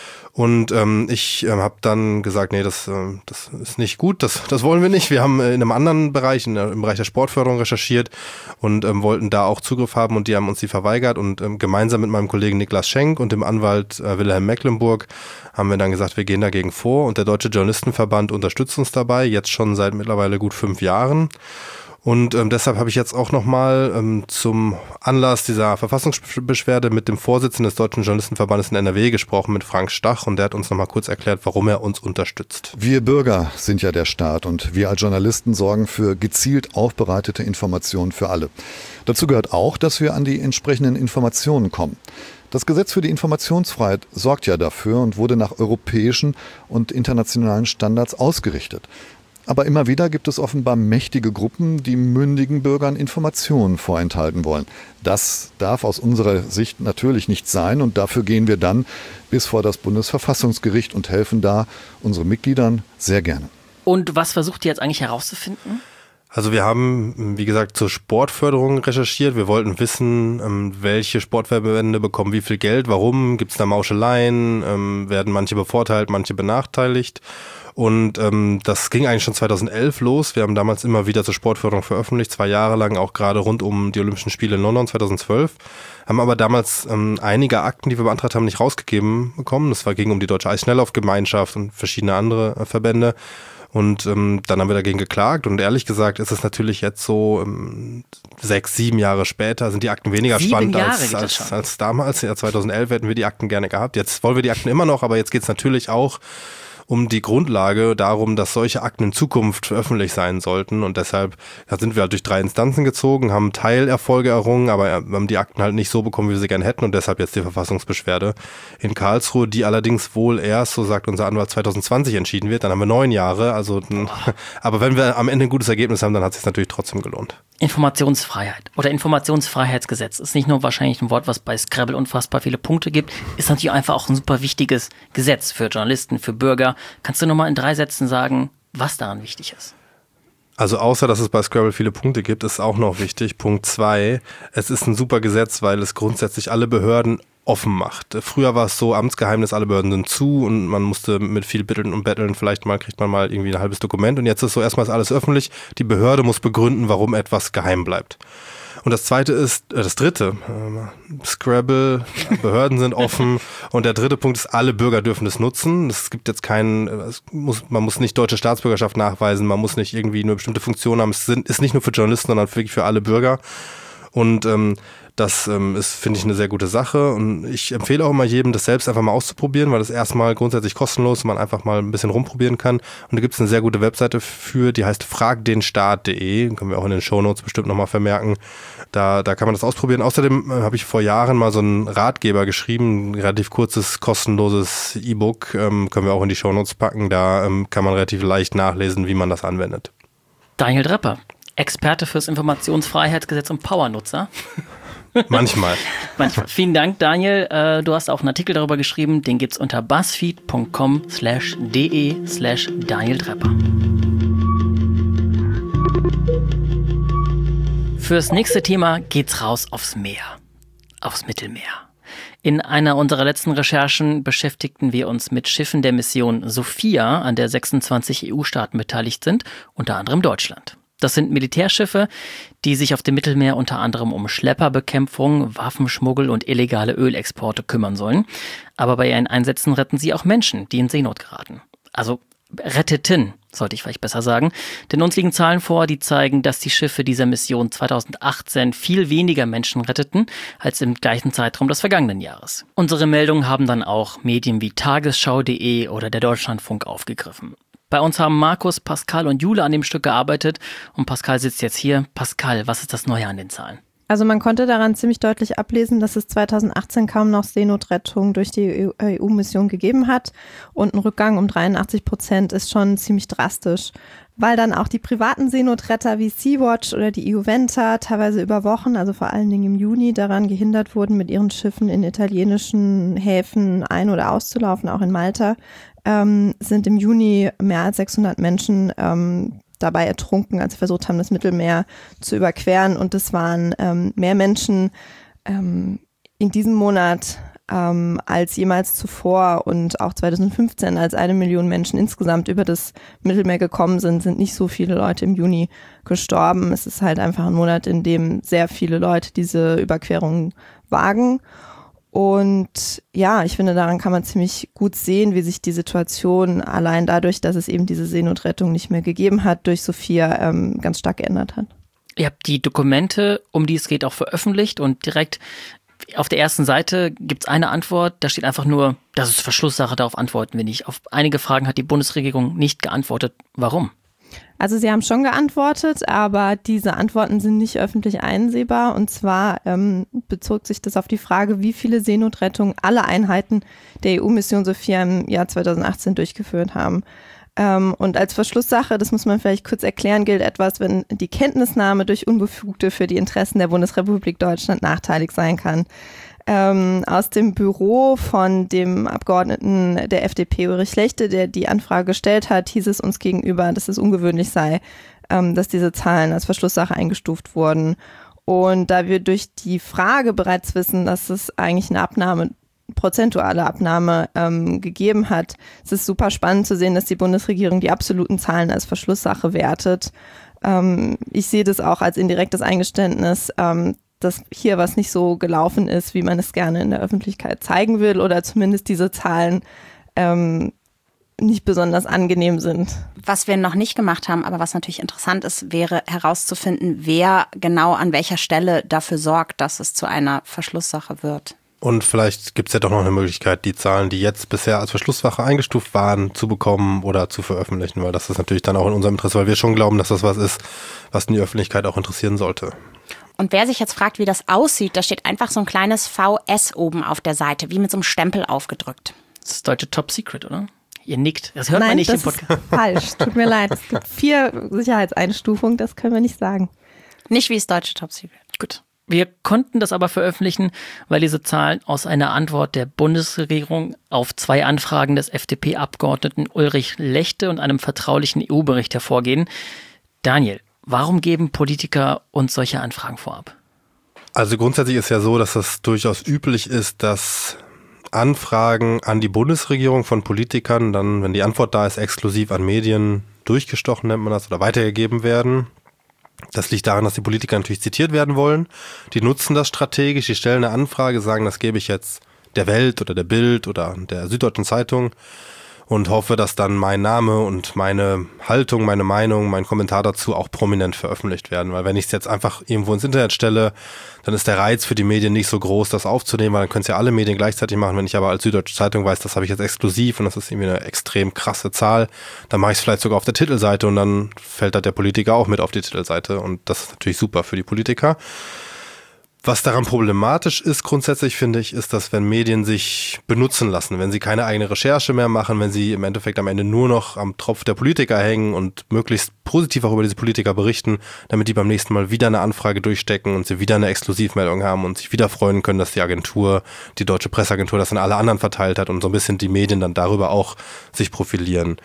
Und ähm, ich äh, habe dann gesagt, nee, das, äh, das ist nicht gut, das, das wollen wir nicht. Wir haben äh, in einem anderen Bereich, in, im Bereich der Sportförderung recherchiert und ähm, wollten da auch Zugriff haben und die haben uns die verweigert. Und ähm, gemeinsam mit meinem Kollegen Niklas Schenk und dem Anwalt äh, Wilhelm Mecklenburg haben wir dann gesagt, wir gehen dagegen vor. Und der Deutsche Journalistenverband unterstützt uns dabei, jetzt schon seit mittlerweile gut fünf Jahren. Und ähm, deshalb habe ich jetzt auch nochmal ähm, zum Anlass dieser Verfassungsbeschwerde mit dem Vorsitzenden des Deutschen Journalistenverbandes in N R W gesprochen, mit Frank Stach. Und der hat uns nochmal kurz erklärt, warum er uns unterstützt. Wir Bürger sind ja der Staat und wir als Journalisten sorgen für gezielt aufbereitete Informationen für alle. Dazu gehört auch, dass wir an die entsprechenden Informationen kommen. Das Gesetz für die Informationsfreiheit sorgt ja dafür und wurde nach europäischen und internationalen Standards ausgerichtet. Aber immer wieder gibt es offenbar mächtige Gruppen, die mündigen Bürgern Informationen vorenthalten wollen. Das darf aus unserer Sicht natürlich nicht sein und dafür gehen wir dann bis vor das Bundesverfassungsgericht und helfen da unseren Mitgliedern sehr gerne. Und was versucht ihr jetzt eigentlich herauszufinden? Also wir haben, wie gesagt, zur Sportförderung recherchiert. Wir wollten wissen, welche Sportverbände bekommen wie viel Geld, warum, gibt es da Mauscheleien, werden manche bevorteilt, manche benachteiligt. Und ähm, das ging eigentlich schon zweitausendelf los. Wir haben damals immer wieder zur Sportförderung veröffentlicht, zwei Jahre lang, auch gerade rund um die Olympischen Spiele in London zweitausendzwölf. Haben aber damals ähm, einige Akten, die wir beantragt haben, nicht rausgegeben bekommen. Das war, ging um die Deutsche Eisschnelllaufgemeinschaft und verschiedene andere äh, Verbände. Und ähm, dann haben wir dagegen geklagt. Und ehrlich gesagt ist es natürlich jetzt so, ähm, sechs, sieben Jahre später sind die Akten weniger sieben spannend Jahre als, als, als damals. Ja, zweitausendelf hätten wir die Akten gerne gehabt. Jetzt wollen wir die Akten immer noch, aber jetzt geht es natürlich auch um die Grundlage darum, dass solche Akten in Zukunft öffentlich sein sollten. Und deshalb da sind wir halt durch drei Instanzen gezogen, haben Teilerfolge errungen, aber haben die Akten halt nicht so bekommen, wie wir sie gerne hätten. Und deshalb jetzt die Verfassungsbeschwerde in Karlsruhe, die allerdings wohl erst, so sagt unser Anwalt, zweitausendzwanzig entschieden wird. Dann haben wir neun Jahre. Also, aber wenn wir am Ende ein gutes Ergebnis haben, dann hat es sich natürlich trotzdem gelohnt. Informationsfreiheit oder Informationsfreiheitsgesetz ist nicht nur wahrscheinlich ein Wort, was bei Scrabble unfassbar viele Punkte gibt, ist natürlich einfach auch ein super wichtiges Gesetz für Journalisten, für Bürger. Kannst du nochmal in drei Sätzen sagen, was daran wichtig ist? Also außer, dass es bei Scrabble viele Punkte gibt, ist auch noch wichtig. Punkt zwei, es ist ein super Gesetz, weil es grundsätzlich alle Behörden offen macht. Früher war es so, Amtsgeheimnis, alle Behörden sind zu und man musste mit viel Bitteln und Betteln, vielleicht mal kriegt man mal irgendwie ein halbes Dokument und jetzt ist so, erstmal ist alles öffentlich. Die Behörde muss begründen, warum etwas geheim bleibt. Und das zweite ist, äh, das dritte, äh, Scrabble, Behörden sind offen und der dritte Punkt ist, alle Bürger dürfen es nutzen. Es gibt jetzt keinen, es muss, man muss nicht deutsche Staatsbürgerschaft nachweisen, man muss nicht irgendwie eine bestimmte Funktion haben. Es sind, ist nicht nur für Journalisten, sondern wirklich für alle Bürger. Und ähm, das ähm, ist, finde ich, eine sehr gute Sache und ich empfehle auch immer jedem, das selbst einfach mal auszuprobieren, weil das erstmal grundsätzlich kostenlos, man einfach mal ein bisschen rumprobieren kann. Und da gibt es eine sehr gute Webseite für, die heißt frag den staat punkt de, können wir auch in den Shownotes bestimmt nochmal vermerken. Da, da kann man das ausprobieren. Außerdem äh, habe ich vor Jahren mal so einen Ratgeber geschrieben, ein relativ kurzes, kostenloses E-Book, ähm, können wir auch in die Shownotes packen. Da ähm, kann man relativ leicht nachlesen, wie man das anwendet. Daniel Drepper, Experte fürs Informationsfreiheitsgesetz und Powernutzer. Manchmal. Manchmal. Vielen Dank, Daniel. Äh, du hast auch einen Artikel darüber geschrieben, den gibt's unter buzzfeed.com slash de slash Daniel Drepper. Fürs nächste Thema geht's raus aufs Meer. Aufs Mittelmeer. In einer unserer letzten Recherchen beschäftigten wir uns mit Schiffen der Mission Sophia, an der sechsundzwanzig E U-Staaten beteiligt sind, unter anderem Deutschland. Das sind Militärschiffe, die sich auf dem Mittelmeer unter anderem um Schlepperbekämpfung, Waffenschmuggel und illegale Ölexporte kümmern sollen. Aber bei ihren Einsätzen retten sie auch Menschen, die in Seenot geraten. Also retteten, sollte ich vielleicht besser sagen. Denn uns liegen Zahlen vor, die zeigen, dass die Schiffe dieser Mission zweitausendachtzehn viel weniger Menschen retteten als im gleichen Zeitraum des vergangenen Jahres. Unsere Meldungen haben dann auch Medien wie tagesschau punkt de oder der Deutschlandfunk aufgegriffen. Bei uns haben Markus, Pascal und Jule an dem Stück gearbeitet und Pascal sitzt jetzt hier. Pascal, was ist das Neue an den Zahlen? Also man konnte daran ziemlich deutlich ablesen, dass es zweitausendachtzehn kaum noch Seenotrettung durch die E U-Mission gegeben hat und ein Rückgang um dreiundachtzig Prozent ist schon ziemlich drastisch, weil dann auch die privaten Seenotretter wie Sea-Watch oder die Iuventa teilweise über Wochen, also vor allen Dingen im Juni, daran gehindert wurden, mit ihren Schiffen in italienischen Häfen ein- oder auszulaufen, auch in Malta, ähm, sind im Juni mehr als sechshundert Menschen ähm, dabei ertrunken, als sie versucht haben, das Mittelmeer zu überqueren. Und es waren ähm, mehr Menschen ähm, in diesem Monat ähm, als jemals zuvor. Und auch zweitausendfünfzehn, als eine Million Menschen insgesamt über das Mittelmeer gekommen sind, sind nicht so viele Leute im Juni gestorben. Es ist halt einfach ein Monat, in dem sehr viele Leute diese Überquerung wagen. Und ja, ich finde, daran kann man ziemlich gut sehen, wie sich die Situation allein dadurch, dass es eben diese Seenotrettung nicht mehr gegeben hat, durch Sophia ähm, ganz stark geändert hat. Ihr habt die Dokumente, um die es geht, auch veröffentlicht und direkt auf der ersten Seite gibt es eine Antwort, da steht einfach nur, das ist Verschlusssache, darauf antworten wir nicht. Auf einige Fragen hat die Bundesregierung nicht geantwortet. Warum? Also sie haben schon geantwortet, aber diese Antworten sind nicht öffentlich einsehbar. Und zwar ähm, bezog sich das auf die Frage, wie viele Seenotrettungen alle Einheiten der E U-Mission Sophia im Jahr zweitausendachtzehn durchgeführt haben. Ähm, und als Verschlusssache, das muss man vielleicht kurz erklären, gilt etwas, wenn die Kenntnisnahme durch Unbefugte für die Interessen der Bundesrepublik Deutschland nachteilig sein kann. Ähm, aus dem Büro von dem Abgeordneten der F D P, Ulrich Lechte, der die Anfrage gestellt hat, hieß es uns gegenüber, dass es ungewöhnlich sei, ähm, dass diese Zahlen als Verschlusssache eingestuft wurden. Und da wir durch die Frage bereits wissen, dass es eigentlich eine Abnahme, prozentuale Abnahme ähm, gegeben hat, ist es super spannend zu sehen, dass die Bundesregierung die absoluten Zahlen als Verschlusssache wertet. Ähm, ich sehe das auch als indirektes Eingeständnis, ähm, dass hier was nicht so gelaufen ist, wie man es gerne in der Öffentlichkeit zeigen will oder zumindest diese Zahlen ähm, nicht besonders angenehm sind. Was wir noch nicht gemacht haben, aber was natürlich interessant ist, wäre herauszufinden, wer genau an welcher Stelle dafür sorgt, dass es zu einer Verschlusssache wird. Und vielleicht gibt es ja doch noch eine Möglichkeit, die Zahlen, die jetzt bisher als Verschlusssache eingestuft waren, zu bekommen oder zu veröffentlichen, weil das ist natürlich dann auch in unserem Interesse, weil wir schon glauben, dass das was ist, was die Öffentlichkeit auch interessieren sollte. Und wer sich jetzt fragt, wie das aussieht, da steht einfach so ein kleines V S oben auf der Seite, wie mit so einem Stempel aufgedrückt. Das ist deutsche Top Secret, oder? Ihr nickt. Das hört Nein, man nicht das im Podcast. Ist falsch. Tut mir leid. Es gibt vier Sicherheitseinstufungen, das können wir nicht sagen. Nicht wie das deutsche Top Secret. Gut. Wir konnten das aber veröffentlichen, weil diese Zahlen aus einer Antwort der Bundesregierung auf zwei Anfragen des F D P-Abgeordneten Ulrich Lechte und einem vertraulichen E U-Bericht hervorgehen. Daniel, warum geben Politiker uns solche Anfragen vorab? Also grundsätzlich ist ja so, dass das durchaus üblich ist, dass Anfragen an die Bundesregierung von Politikern dann, wenn die Antwort da ist, exklusiv an Medien durchgestochen, nennt man das, oder weitergegeben werden. Das liegt daran, dass die Politiker natürlich zitiert werden wollen. Die nutzen das strategisch, die stellen eine Anfrage, sagen, das gebe ich jetzt der Welt oder der Bild oder der Süddeutschen Zeitung und hoffe, dass dann mein Name und meine Haltung, meine Meinung, mein Kommentar dazu auch prominent veröffentlicht werden. Weil wenn ich es jetzt einfach irgendwo ins Internet stelle, dann ist der Reiz für die Medien nicht so groß, das aufzunehmen, weil dann können es ja alle Medien gleichzeitig machen. Wenn ich aber als Süddeutsche Zeitung weiß, das habe ich jetzt exklusiv und das ist irgendwie eine extrem krasse Zahl, dann mache ich es vielleicht sogar auf der Titelseite und dann fällt da der Politiker auch mit auf die Titelseite und das ist natürlich super für die Politiker. Was daran problematisch ist grundsätzlich, finde ich, ist, dass wenn Medien sich benutzen lassen, wenn sie keine eigene Recherche mehr machen, wenn sie im Endeffekt am Ende nur noch am Tropf der Politiker hängen und möglichst positiv auch über diese Politiker berichten, damit die beim nächsten Mal wieder eine Anfrage durchstecken und sie wieder eine Exklusivmeldung haben und sich wieder freuen können, dass die Agentur, die Deutsche Presseagentur das an alle anderen verteilt hat und so ein bisschen die Medien dann darüber auch sich profilieren.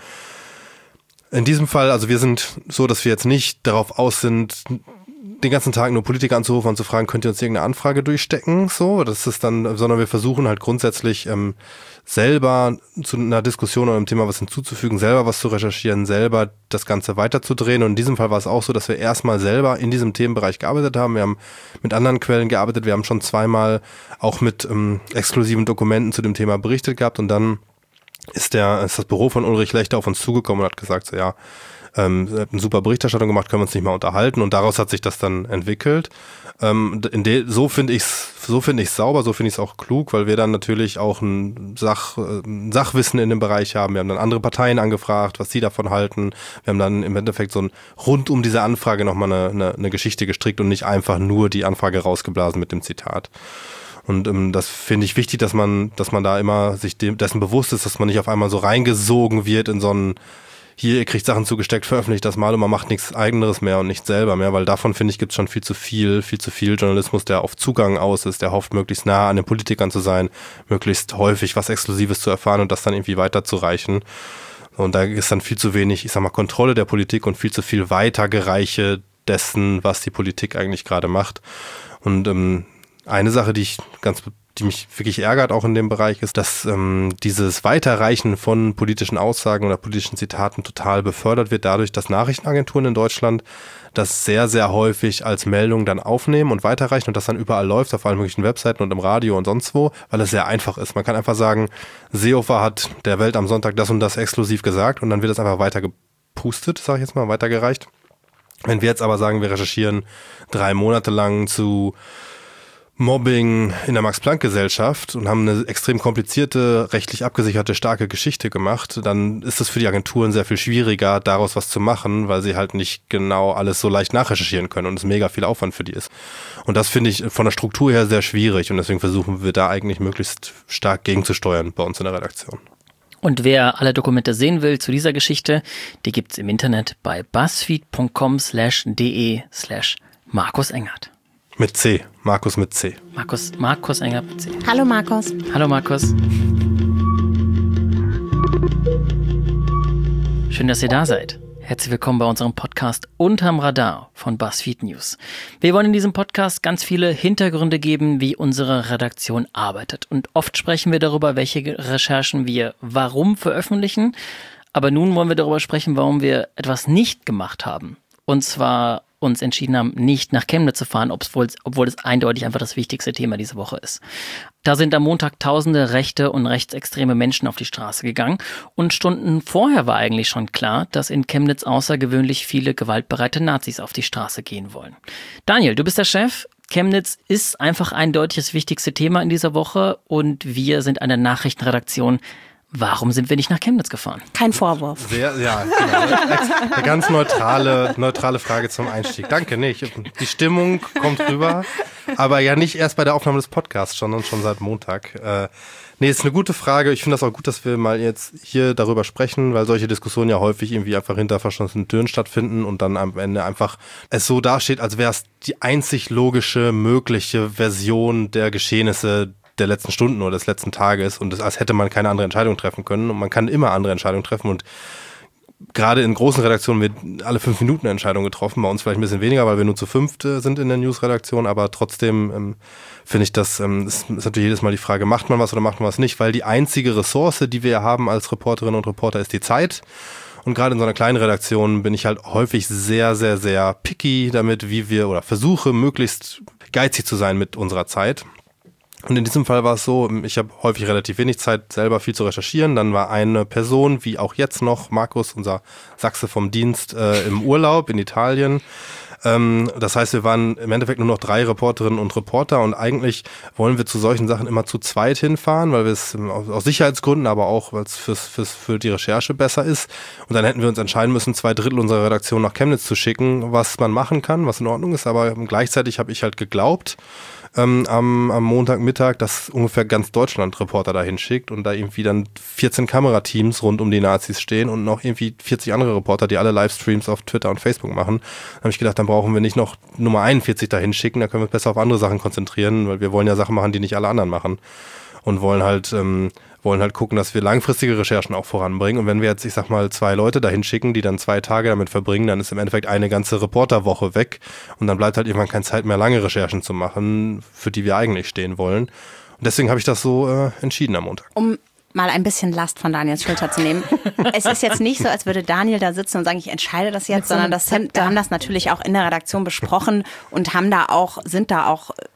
In diesem Fall, also wir sind so, dass wir jetzt nicht darauf aus sind, den ganzen Tag nur Politiker anzurufen und zu fragen, könnt ihr uns irgendeine Anfrage durchstecken? So, das ist dann, sondern wir versuchen halt grundsätzlich ähm, selber zu einer Diskussion oder einem Thema was hinzuzufügen, selber was zu recherchieren, selber das Ganze weiterzudrehen. Und in diesem Fall war es auch so, dass wir erstmal selber in diesem Themenbereich gearbeitet haben. Wir haben mit anderen Quellen gearbeitet. Wir haben schon zweimal auch mit ähm, exklusiven Dokumenten zu dem Thema berichtet gehabt und dann ist, der, ist das Büro von Ulrich Lechter auf uns zugekommen und hat gesagt, so ja, ähm, ihr habt eine super Berichterstattung gemacht, können wir uns nicht mal unterhalten, und daraus hat sich das dann entwickelt. Ähm, in de, so finde ich es so finde ich es sauber, so finde ich es auch klug, weil wir dann natürlich auch ein, Sach, ein Sachwissen in dem Bereich haben. Wir haben dann andere Parteien angefragt, was sie davon halten. Wir haben dann im Endeffekt so ein rund um diese Anfrage nochmal eine, eine, eine Geschichte gestrickt und nicht einfach nur die Anfrage rausgeblasen mit dem Zitat. Und ähm, das finde ich wichtig, dass man, dass man da immer sich dem, dessen bewusst ist, dass man nicht auf einmal so reingesogen wird in so einen, hier, ihr kriegt Sachen zugesteckt, veröffentlicht das mal und man macht nichts Eigenes mehr und nichts selber mehr, weil davon, finde ich, gibt es schon viel zu viel, viel zu viel Journalismus, der auf Zugang aus ist, der hofft, möglichst nah an den Politikern zu sein, möglichst häufig was Exklusives zu erfahren und das dann irgendwie weiterzureichen. Und da ist dann viel zu wenig, ich sag mal, Kontrolle der Politik und viel zu viel Weitergereiche dessen, was die Politik eigentlich gerade macht. Und ähm, eine Sache, die ich ganz die mich wirklich ärgert auch in dem Bereich, ist, dass ähm, dieses Weiterreichen von politischen Aussagen oder politischen Zitaten total befördert wird dadurch, dass Nachrichtenagenturen in Deutschland das sehr, sehr häufig als Meldung dann aufnehmen und weiterreichen und das dann überall läuft, auf allen möglichen Webseiten und im Radio und sonst wo, weil es sehr einfach ist. Man kann einfach sagen, Seehofer hat der Welt am Sonntag das und das exklusiv gesagt und dann wird das einfach weiter gepustet, sage ich jetzt mal, weitergereicht. Wenn wir jetzt aber sagen, wir recherchieren drei Monate lang zu Mobbing in der Max-Planck-Gesellschaft und haben eine extrem komplizierte, rechtlich abgesicherte, starke Geschichte gemacht, dann ist es für die Agenturen sehr viel schwieriger, daraus was zu machen, weil sie halt nicht genau alles so leicht nachrecherchieren können und es mega viel Aufwand für die ist. Und das finde ich von der Struktur her sehr schwierig und deswegen versuchen wir da eigentlich möglichst stark gegenzusteuern bei uns in der Redaktion. Und wer alle Dokumente sehen will zu dieser Geschichte, die gibt's im Internet bei buzzfeed.com slash de slash Markus Engert. Mit C. Markus mit C. Markus, Markus Engert mit C. Hallo Markus. Hallo Markus. Schön, dass ihr da seid. Herzlich willkommen bei unserem Podcast Unterm Radar von BuzzFeed News. Wir wollen in diesem Podcast ganz viele Hintergründe geben, wie unsere Redaktion arbeitet. Und oft sprechen wir darüber, welche Recherchen wir warum veröffentlichen. Aber nun wollen wir darüber sprechen, warum wir etwas nicht gemacht haben. Und zwar uns entschieden haben, nicht nach Chemnitz zu fahren, obwohl es, obwohl es eindeutig einfach das wichtigste Thema diese Woche ist. Da sind am Montag tausende rechte und rechtsextreme Menschen auf die Straße gegangen und Stunden vorher war eigentlich schon klar, dass in Chemnitz außergewöhnlich viele gewaltbereite Nazis auf die Straße gehen wollen. Daniel, du bist der Chef. Chemnitz ist einfach eindeutig das wichtigste Thema in dieser Woche und wir sind eine Nachrichtenredaktion. Warum sind wir nicht nach Chemnitz gefahren? Kein Vorwurf. Sehr, ja, genau. Eine ganz neutrale, neutrale Frage zum Einstieg. Danke, nicht. Die Stimmung kommt rüber, aber ja nicht erst bei der Aufnahme des Podcasts, sondern schon seit Montag. Äh, nee, ist eine gute Frage. Ich finde das auch gut, dass wir mal jetzt hier darüber sprechen, weil solche Diskussionen ja häufig irgendwie einfach hinter verschlossenen Türen stattfinden und dann am Ende einfach es so dasteht, als wäre es die einzig logische, mögliche Version der Geschehnisse der letzten Stunden oder des letzten Tages und das, als hätte man keine andere Entscheidung treffen können und man kann immer andere Entscheidungen treffen und gerade in großen Redaktionen wird alle fünf Minuten eine Entscheidung getroffen, bei uns vielleicht ein bisschen weniger, weil wir nur zu fünft äh, sind in der News-Redaktion, aber trotzdem ähm, finde ich das, ähm, ist, ist natürlich jedes Mal die Frage, macht man was oder macht man was nicht, weil die einzige Ressource, die wir haben als Reporterinnen und Reporter, ist die Zeit. Und gerade in so einer kleinen Redaktion bin ich halt häufig sehr, sehr, sehr picky damit, wie wir, oder versuche möglichst geizig zu sein mit unserer Zeit. Und in diesem Fall war es so, ich habe häufig relativ wenig Zeit, selber viel zu recherchieren. Dann war eine Person, wie auch jetzt noch, Markus, unser Sachse vom Dienst, äh, im Urlaub in Italien. Ähm, das heißt, wir waren im Endeffekt nur noch drei Reporterinnen und Reporter und eigentlich wollen wir zu solchen Sachen immer zu zweit hinfahren, weil wir es aus Sicherheitsgründen, aber auch, weil es fürs, fürs, für die Recherche besser ist. Und dann hätten wir uns entscheiden müssen, zwei Drittel unserer Redaktion nach Chemnitz zu schicken, was man machen kann, was in Ordnung ist. Aber gleichzeitig habe ich halt geglaubt, Ähm, am, am Montagmittag, dass ungefähr ganz Deutschland Reporter dahin schickt und da irgendwie dann vierzehn Kamerateams rund um die Nazis stehen und noch irgendwie vierzig andere Reporter, die alle Livestreams auf Twitter und Facebook machen. Da habe ich gedacht, dann brauchen wir nicht noch Nummer einundvierzig dahin schicken, da können wir uns besser auf andere Sachen konzentrieren, weil wir wollen ja Sachen machen, die nicht alle anderen machen und wollen halt ähm, wollen halt gucken, dass wir langfristige Recherchen auch voranbringen. Und wenn wir jetzt, ich sag mal, zwei Leute dahin schicken, die dann zwei Tage damit verbringen, dann ist im Endeffekt eine ganze Reporterwoche weg und dann bleibt halt irgendwann keine Zeit mehr, lange Recherchen zu machen, für die wir eigentlich stehen wollen. Und deswegen habe ich das so äh, entschieden am Montag. Um mal ein bisschen Last von Daniels Schulter zu nehmen. Es ist jetzt nicht so, als würde Daniel da sitzen und sagen, ich entscheide das jetzt, sondern das sind, wir haben das natürlich auch in der Redaktion besprochen und haben da auch, sind da auch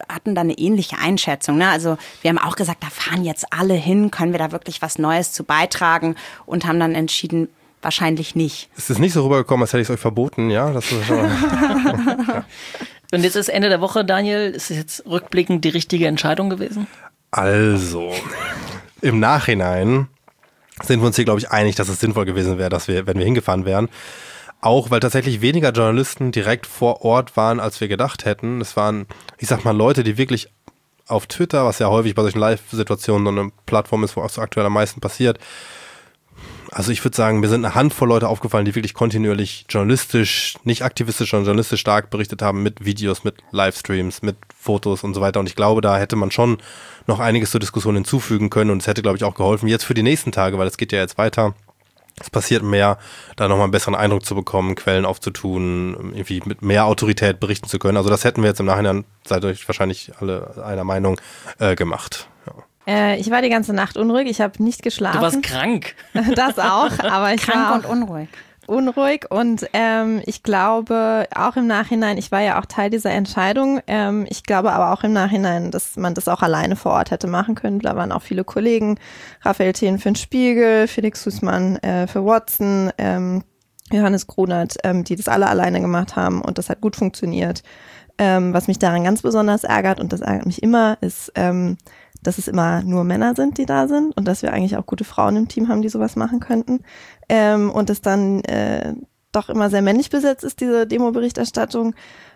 hatten da eine ähnliche Einschätzung. Ne? Also wir haben auch gesagt, da fahren jetzt alle hin, können wir da wirklich was Neues zu beitragen und haben dann entschieden, wahrscheinlich nicht. Es ist nicht so rübergekommen, als hätte ich es euch verboten, ja? Das ist schon ja. Und jetzt ist Ende der Woche, Daniel, ist es jetzt rückblickend die richtige Entscheidung gewesen? Also, im Nachhinein sind wir uns hier, glaube ich, einig, dass es sinnvoll gewesen wäre, dass wir, wenn wir hingefahren wären. Auch, weil tatsächlich weniger Journalisten direkt vor Ort waren, als wir gedacht hätten. Es waren, ich sag mal, Leute, die wirklich auf Twitter, was ja häufig bei solchen Live-Situationen so eine Plattform ist, wo auch so aktuell am meisten passiert. Also ich würde sagen, mir sind eine Handvoll Leute aufgefallen, die wirklich kontinuierlich journalistisch, nicht aktivistisch, sondern journalistisch stark berichtet haben mit Videos, mit Livestreams, mit Fotos und so weiter. Und ich glaube, da hätte man schon noch einiges zur Diskussion hinzufügen können und es hätte, glaube ich, auch geholfen, jetzt für die nächsten Tage, weil es geht ja jetzt weiter. Es passiert mehr, da nochmal einen besseren Eindruck zu bekommen, Quellen aufzutun, irgendwie mit mehr Autorität berichten zu können. Also das hätten wir jetzt im Nachhinein, seid euch wahrscheinlich alle einer Meinung, äh, gemacht. Ja. Äh, ich war die ganze Nacht unruhig, ich habe nicht geschlafen. Du warst krank. Das auch, aber ich krank war und unruhig. Unruhig und ähm, ich glaube auch im Nachhinein, ich war ja auch Teil dieser Entscheidung, ähm, ich glaube aber auch im Nachhinein, dass man das auch alleine vor Ort hätte machen können. Da waren auch viele Kollegen, Raphael Thien für den Spiegel, Felix Husmann äh, für Watson, ähm, Johannes Grunert, ähm, die das alle alleine gemacht haben und das hat gut funktioniert. Ähm, was mich daran ganz besonders ärgert und das ärgert mich immer, ist, ähm, dass es immer nur Männer sind, die da sind und dass wir eigentlich auch gute Frauen im Team haben, die sowas machen könnten. Ähm, und es dann äh, doch immer sehr männlich besetzt ist, diese Demo-Berichterstattung.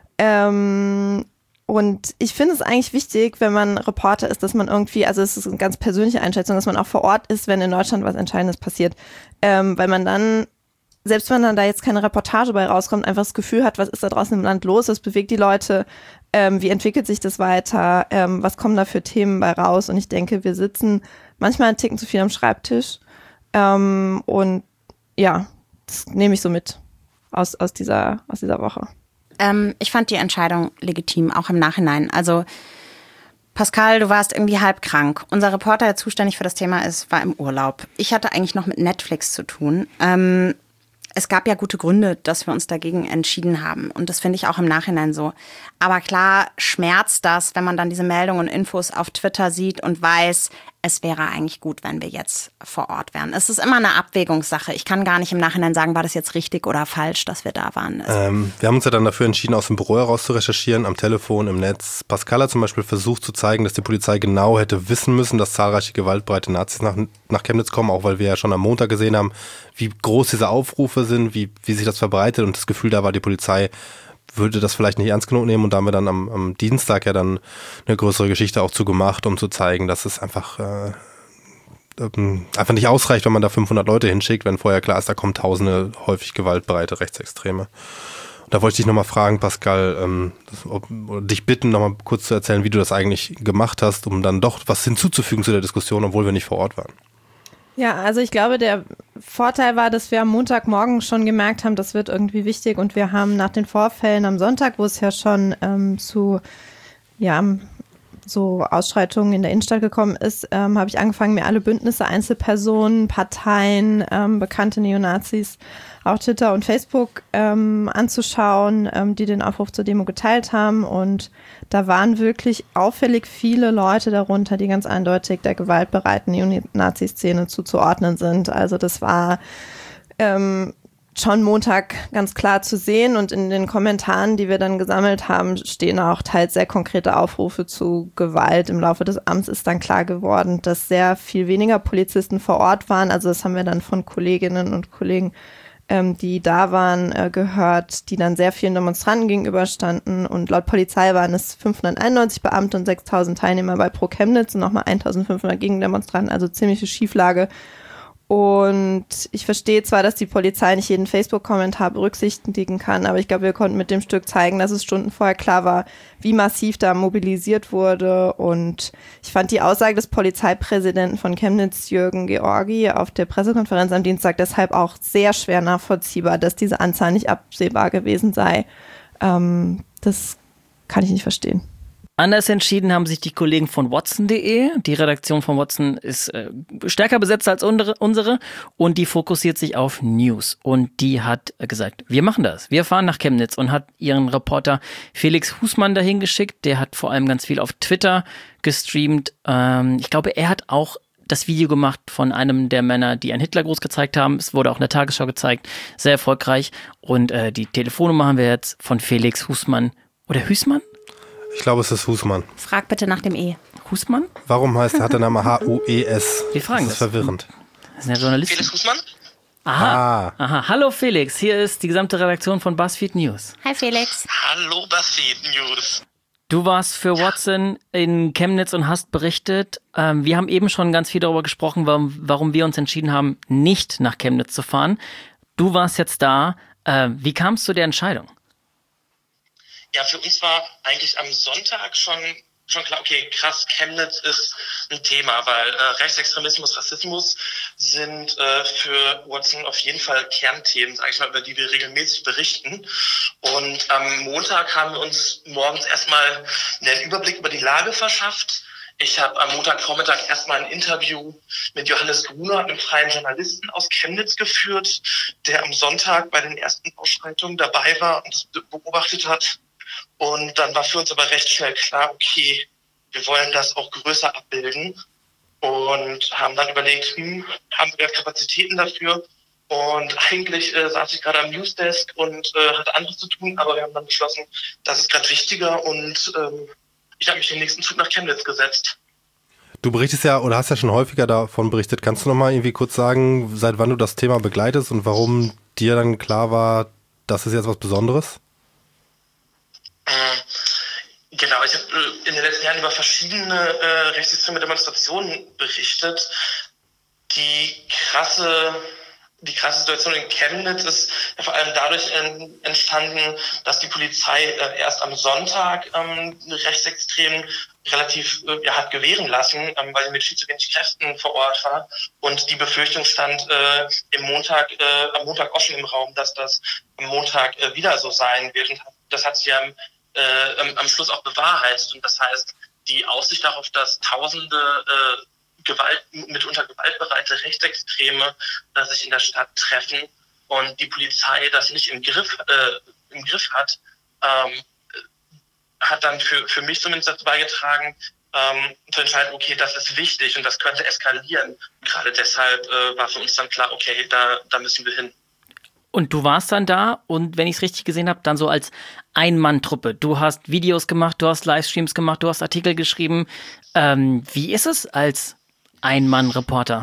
Ähm, und ich finde es eigentlich wichtig, wenn man Reporter ist, dass man irgendwie, also es ist eine ganz persönliche Einschätzung, dass man auch vor Ort ist, wenn in Deutschland was Entscheidendes passiert. Ähm, weil man dann, selbst wenn dann da jetzt keine Reportage bei rauskommt, einfach das Gefühl hat, was ist da draußen im Land los, was bewegt die Leute, ähm, wie entwickelt sich das weiter, ähm, was kommen da für Themen bei raus. Und ich denke, wir sitzen manchmal einen Ticken zu viel am Schreibtisch. Ähm, und ja, das nehme ich so mit aus, aus, dieser, aus dieser Woche. Ähm, ich fand die Entscheidung legitim, auch im Nachhinein. Also Pascal, du warst irgendwie halb krank. Unser Reporter, der zuständig für das Thema ist, war im Urlaub. Ich hatte eigentlich noch mit Netflix zu tun. Ähm, Es gab ja gute Gründe, dass wir uns dagegen entschieden haben. Und das finde ich auch im Nachhinein so. Aber klar schmerzt das, wenn man dann diese Meldungen und Infos auf Twitter sieht und weiß, es wäre eigentlich gut, wenn wir jetzt vor Ort wären. Es ist immer eine Abwägungssache. Ich kann gar nicht im Nachhinein sagen, war das jetzt richtig oder falsch, dass wir da waren. Ähm, wir haben uns ja dann dafür entschieden, aus dem Büro heraus zu recherchieren, am Telefon, im Netz. Pascal hat zum Beispiel versucht zu zeigen, dass die Polizei genau hätte wissen müssen, dass zahlreiche gewaltbereite Nazis nach, nach Chemnitz kommen, auch weil wir ja schon am Montag gesehen haben, wie groß diese Aufrufe sind, wie, wie sich das verbreitet und das Gefühl da war, die Polizei würde das vielleicht nicht ernst genug nehmen und da haben wir dann am, am Dienstag ja dann eine größere Geschichte auch zu gemacht, um zu zeigen, dass es einfach äh, einfach nicht ausreicht, wenn man da fünfhundert Leute hinschickt, wenn vorher klar ist, da kommen tausende häufig gewaltbereite Rechtsextreme. Und da wollte ich dich nochmal fragen, Pascal, ähm, das, ob, oder dich bitten, nochmal kurz zu erzählen, wie du das eigentlich gemacht hast, um dann doch was hinzuzufügen zu der Diskussion, obwohl wir nicht vor Ort waren. Ja, also ich glaube, der Vorteil war, dass wir am Montagmorgen schon gemerkt haben, das wird irgendwie wichtig und wir haben nach den Vorfällen am Sonntag, wo es ja schon ähm, zu ja, so Ausschreitungen in der Innenstadt gekommen ist, ähm, habe ich angefangen, mir alle Bündnisse, Einzelpersonen, Parteien, ähm, bekannte Neonazis, auch Twitter und Facebook ähm, anzuschauen, ähm, die den Aufruf zur Demo geteilt haben. Und da waren wirklich auffällig viele Leute darunter, die ganz eindeutig der gewaltbereiten Neonazi-Szene zuzuordnen sind. Also das war ähm, schon Montag ganz klar zu sehen. Und in den Kommentaren, die wir dann gesammelt haben, stehen auch teils sehr konkrete Aufrufe zu Gewalt. Im Laufe des Abends ist dann klar geworden, dass sehr viel weniger Polizisten vor Ort waren. Also das haben wir dann von Kolleginnen und Kollegen, ähm, die da waren, äh, gehört, die dann sehr vielen Demonstranten gegenüberstanden. Und laut Polizei waren es fünfhunderteinundneunzig Beamte und sechstausend Teilnehmer bei Pro Chemnitz und nochmal eintausendfünfhundert Gegendemonstranten, also ziemliche Schieflage. Und ich verstehe zwar, dass die Polizei nicht jeden Facebook-Kommentar berücksichtigen kann, aber ich glaube, wir konnten mit dem Stück zeigen, dass es Stunden vorher klar war, wie massiv da mobilisiert wurde. Und ich fand die Aussage des Polizeipräsidenten von Chemnitz, Jürgen Georgi, auf der Pressekonferenz am Dienstag deshalb auch sehr schwer nachvollziehbar, dass diese Anzahl nicht absehbar gewesen sei. Ähm, das kann ich nicht verstehen. Anders entschieden haben sich die Kollegen von Watson punkt de. Die Redaktion von Watson ist äh, stärker besetzt als unsere, unsere und die fokussiert sich auf News. Und die hat gesagt, wir machen das. Wir fahren nach Chemnitz und hat ihren Reporter Felix Husmann dahin geschickt. Der hat vor allem ganz viel auf Twitter gestreamt. Ähm, ich glaube, er hat auch das Video gemacht von einem der Männer, die einen Hitlergruß gezeigt haben. Es wurde auch in der Tagesschau gezeigt. Sehr erfolgreich. Und äh, die Telefonnummer haben wir jetzt von Felix Husmann. Oder Hüßmann? Ich glaube, es ist Husmann. Frag bitte nach dem E. Husmann? Warum heißt, hat der Name H U E S? Wir fragen das. ist das. verwirrend. Das ist ja Journalist. Felix Husmann? Aha. Ah. Aha. Hallo Felix, hier ist die gesamte Redaktion von BuzzFeed News. Hi Felix. Hallo BuzzFeed News. Du warst für Watson in Chemnitz und hast berichtet. Ähm, wir haben eben schon ganz viel darüber gesprochen, warum, warum wir uns entschieden haben, nicht nach Chemnitz zu fahren. Du warst jetzt da. Äh, wie kam es zu der Entscheidung? Ja, für uns war eigentlich am Sonntag schon schon klar, okay, krass, Chemnitz ist ein Thema, weil äh, Rechtsextremismus, Rassismus sind äh, für Watson auf jeden Fall Kernthemen, sag ich mal, über die wir regelmäßig berichten. Und am Montag haben wir uns morgens erstmal einen Überblick über die Lage verschafft. Ich habe am Montagvormittag erstmal ein Interview mit Johannes Gruner, einem freien Journalisten aus Chemnitz, geführt, der am Sonntag bei den ersten Ausschreitungen dabei war und das beobachtet hat. Und dann war für uns aber recht schnell klar, okay, wir wollen das auch größer abbilden und haben dann überlegt, hm, haben wir Kapazitäten dafür? Und eigentlich äh, saß ich gerade am Newsdesk und äh, hatte anderes zu tun, aber wir haben dann beschlossen, das ist gerade wichtiger und ähm, ich habe mich den nächsten Zug nach Chemnitz gesetzt. Du berichtest ja oder hast ja schon häufiger davon berichtet. Kannst du noch mal irgendwie kurz sagen, seit wann du das Thema begleitest und warum dir dann klar war, das ist jetzt was Besonderes? Genau, ich habe in den letzten Jahren über verschiedene äh, rechtsextreme Demonstrationen berichtet. Die krasse, die krasse Situation in Chemnitz ist ja vor allem dadurch en, entstanden, dass die Polizei äh, erst am Sonntag ähm, Rechtsextremen relativ äh, ja, hat gewähren lassen, ähm, weil sie mit viel zu wenig Kräften vor Ort war. Und die Befürchtung stand äh, im Montag, äh, am Montag auch schon im Raum, dass das am Montag äh, wieder so sein wird. Und das hat sich ja Äh, am Schluss auch bewahrheitet. Und das heißt, die Aussicht darauf, dass tausende äh, Gewalt, mitunter gewaltbereite Rechtsextreme äh, sich in der Stadt treffen und die Polizei das nicht im Griff, äh, im Griff hat, ähm, hat dann für, für mich zumindest dazu beigetragen, ähm, zu entscheiden, okay, das ist wichtig und das könnte eskalieren. Gerade deshalb äh, war für uns dann klar, okay, da, da müssen wir hin. Und du warst dann da und wenn ich es richtig gesehen habe, dann so als Ein-Mann-Truppe. Du hast Videos gemacht, du hast Livestreams gemacht, du hast Artikel geschrieben. Ähm, wie ist es als Ein-Mann-Reporter?